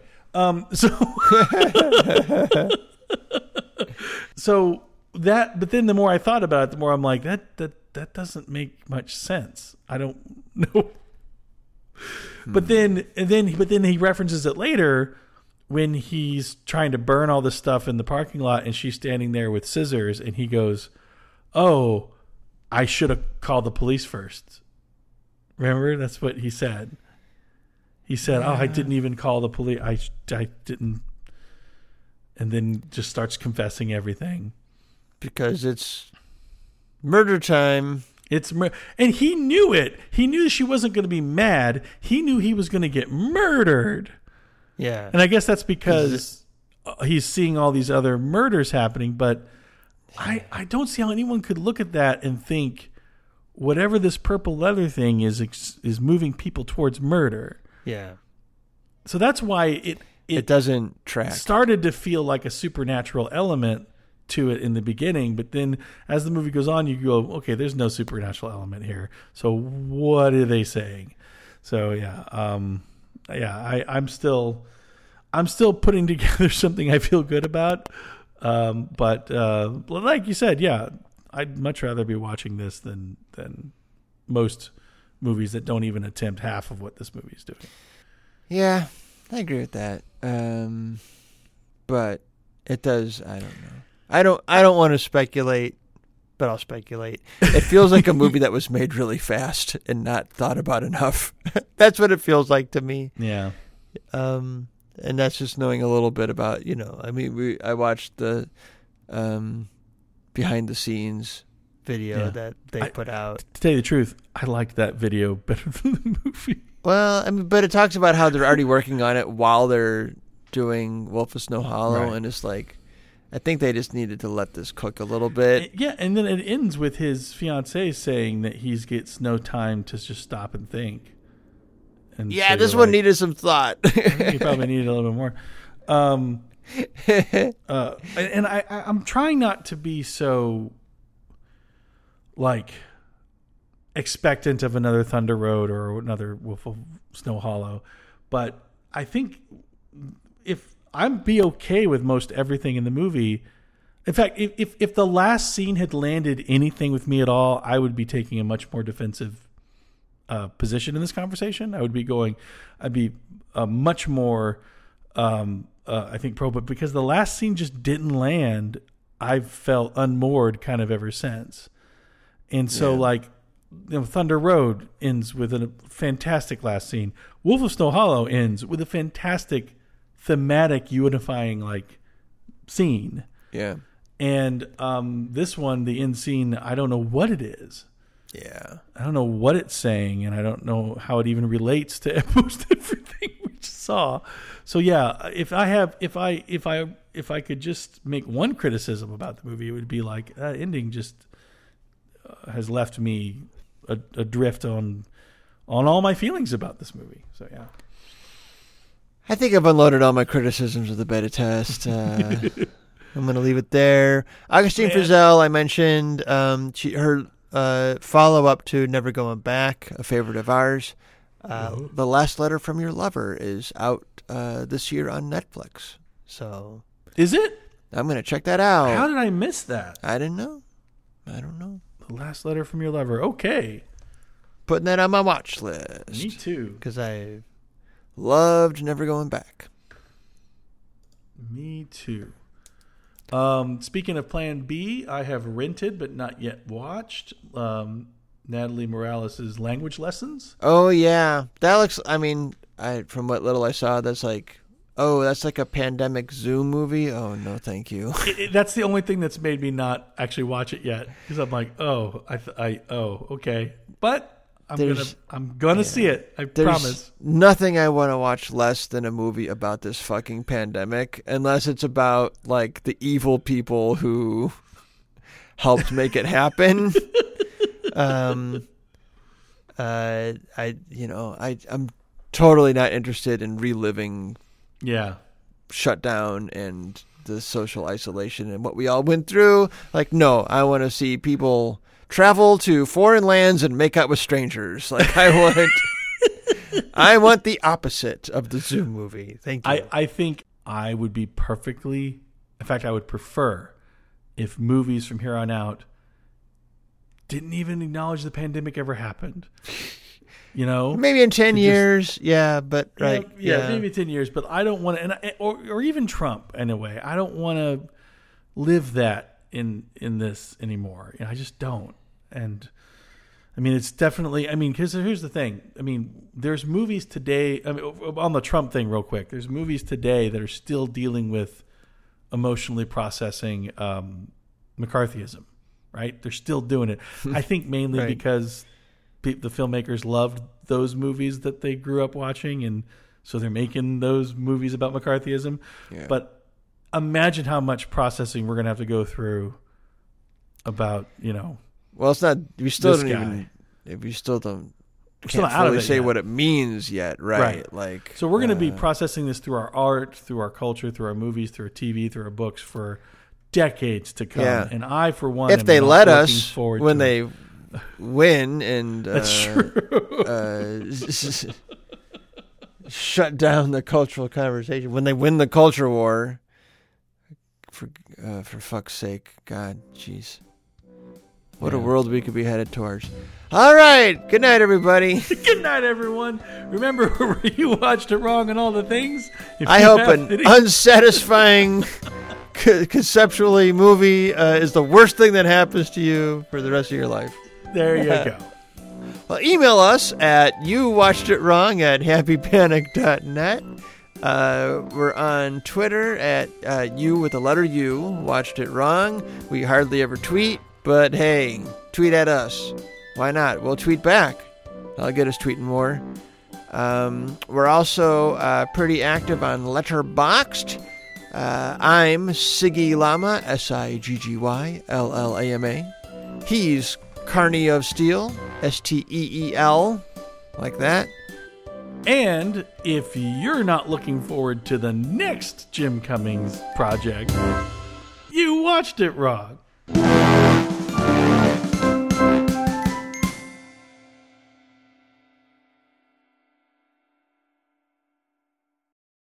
But then the more I thought about it, the more I'm like, that doesn't make much sense. I don't know. But then he references it later when he's trying to burn all this stuff in the parking lot, and she's standing there with scissors, and he goes, "Oh, I should have called the police first." Remember, that's what he said. He said, "Oh, I didn't even call the police. I didn't." And then just starts confessing everything. Because it's murder time. And he knew it. He knew she wasn't going to be mad. He knew he was going to get murdered. Yeah. And I guess that's because he's seeing all these other murders happening. But I don't see how anyone could look at that and think whatever this purple leather thing is moving people towards murder. Yeah. So that's why it doesn't track. Started to feel like a supernatural element to it in the beginning, but then as the movie goes on, you go, okay, there's no supernatural element here. So what are they saying? So I'm still putting together something I feel good about. But like you said, yeah, I'd much rather be watching this than most movies that don't even attempt half of what this movie is doing. Yeah, I agree with that. But it does. I don't know. I don't want to speculate, but I'll speculate. It feels like a movie that was made really fast and not thought about enough. That's what it feels like to me. Yeah. And that's just knowing a little bit about, I watched the behind the scenes video that they put out. To tell you the truth, I liked that video better than the movie. Well, I mean, but it talks about how they're already working on it while they're doing Wolf of Snow Hollow, Right. and it's like, I think they just needed to let this cook a little bit. Yeah, and then it ends with his fiancée saying that he gets no time to just stop and think. And Yeah, so this you're one like, needed some thought. he probably needed a little bit more. And I'm trying not to be so like expectant of another Thunder Road or another Wolf of Snow Hollow, but I think if I'd be okay with most everything in the movie. In fact, if the last scene had landed anything with me at all, I would be taking a much more defensive position in this conversation. I'd be much more, I think, pro. But because the last scene just didn't land, I've felt unmoored kind of ever since. And so, Thunder Road ends with a fantastic last scene. Wolf of Snow Hollow ends with a fantastic thematic unifying scene. Yeah. And this one, the end scene, I don't know what it is. Yeah. I don't know what it's saying, and I don't know how it even relates to most everything we just saw. So yeah, if I could just make one criticism about the movie, it would be that ending just has left me adrift on all my feelings about this movie. So yeah. I think I've unloaded all my criticisms of the beta test. I'm going to leave it there. Augustine Frizzell, I mentioned, her follow-up to Never Going Back, a favorite of ours. The Last Letter from Your Lover is out this year on Netflix. So, Is it? I'm going to check that out. How did I miss that? I don't know. The Last Letter from Your Lover. Okay. Putting that on my watch list. Me too. Because I loved Never Going Back. Me too. Speaking of Plan B, I have rented but not yet watched Natalie Morales' Language Lessons. Oh, yeah. That looks, from what little I saw, that's like a pandemic Zoom movie. Oh, no, thank you. That's the only thing that's made me not actually watch it yet, because I'm like, okay. But I'm gonna see it. I promise. Nothing I want to watch less than a movie about this fucking pandemic, unless it's about the evil people who helped make it happen. I'm totally not interested in reliving shutdown and the social isolation and what we all went through. No, I want to see people travel to foreign lands and make out with strangers. I want the opposite of the Zoom movie. Thank you. I think I would be perfectly. In fact, I would prefer if movies from here on out didn't even acknowledge the pandemic ever happened. Maybe in 10 years, but right, maybe 10 years. But I don't want to, or even Trump in a way. I don't want to live that in this anymore. I just don't. And it's definitely. Because here's the thing. There's movies today. On the Trump thing, real quick. There's movies today that are still dealing with emotionally processing McCarthyism. Right? They're still doing it. I think mainly right. because the filmmakers loved those movies that they grew up watching, and so they're making those movies about McCarthyism. Yeah. But imagine how much processing we're going to have to go through about, Well, it's not. We still don't guy. even. If you still don't. We're still can't not out of fully it say yet. what it means yet, right? So we're going to be processing this through our art, through our culture, through our movies, through our TV, through our books for decades to come. Yeah. And I, for one, if they let us, when they win and that's true. Shut down the cultural conversation, when they win the culture war, for fuck's sake, God, jeez, what a world we could be headed towards. All right, good night, everybody. Good night, everyone. Remember, you watched it wrong and all the things. I hope an unsatisfying conceptually movie is the worst thing that happens to you for the rest of your life. There you go. Well, email us at youwatcheditwrong@happypanic.net. We're on Twitter at you with the letter U, watched it wrong. We hardly ever tweet, but hey, tweet at us. Why not? We'll tweet back. That'll get us tweeting more. We're also pretty active on Letterboxd. I'm Siggy Llama, SIGGYLLAMA. He's Carney of Steel, STEEL, like that. And if you're not looking forward to the next Jim Cummings project, you watched it wrong.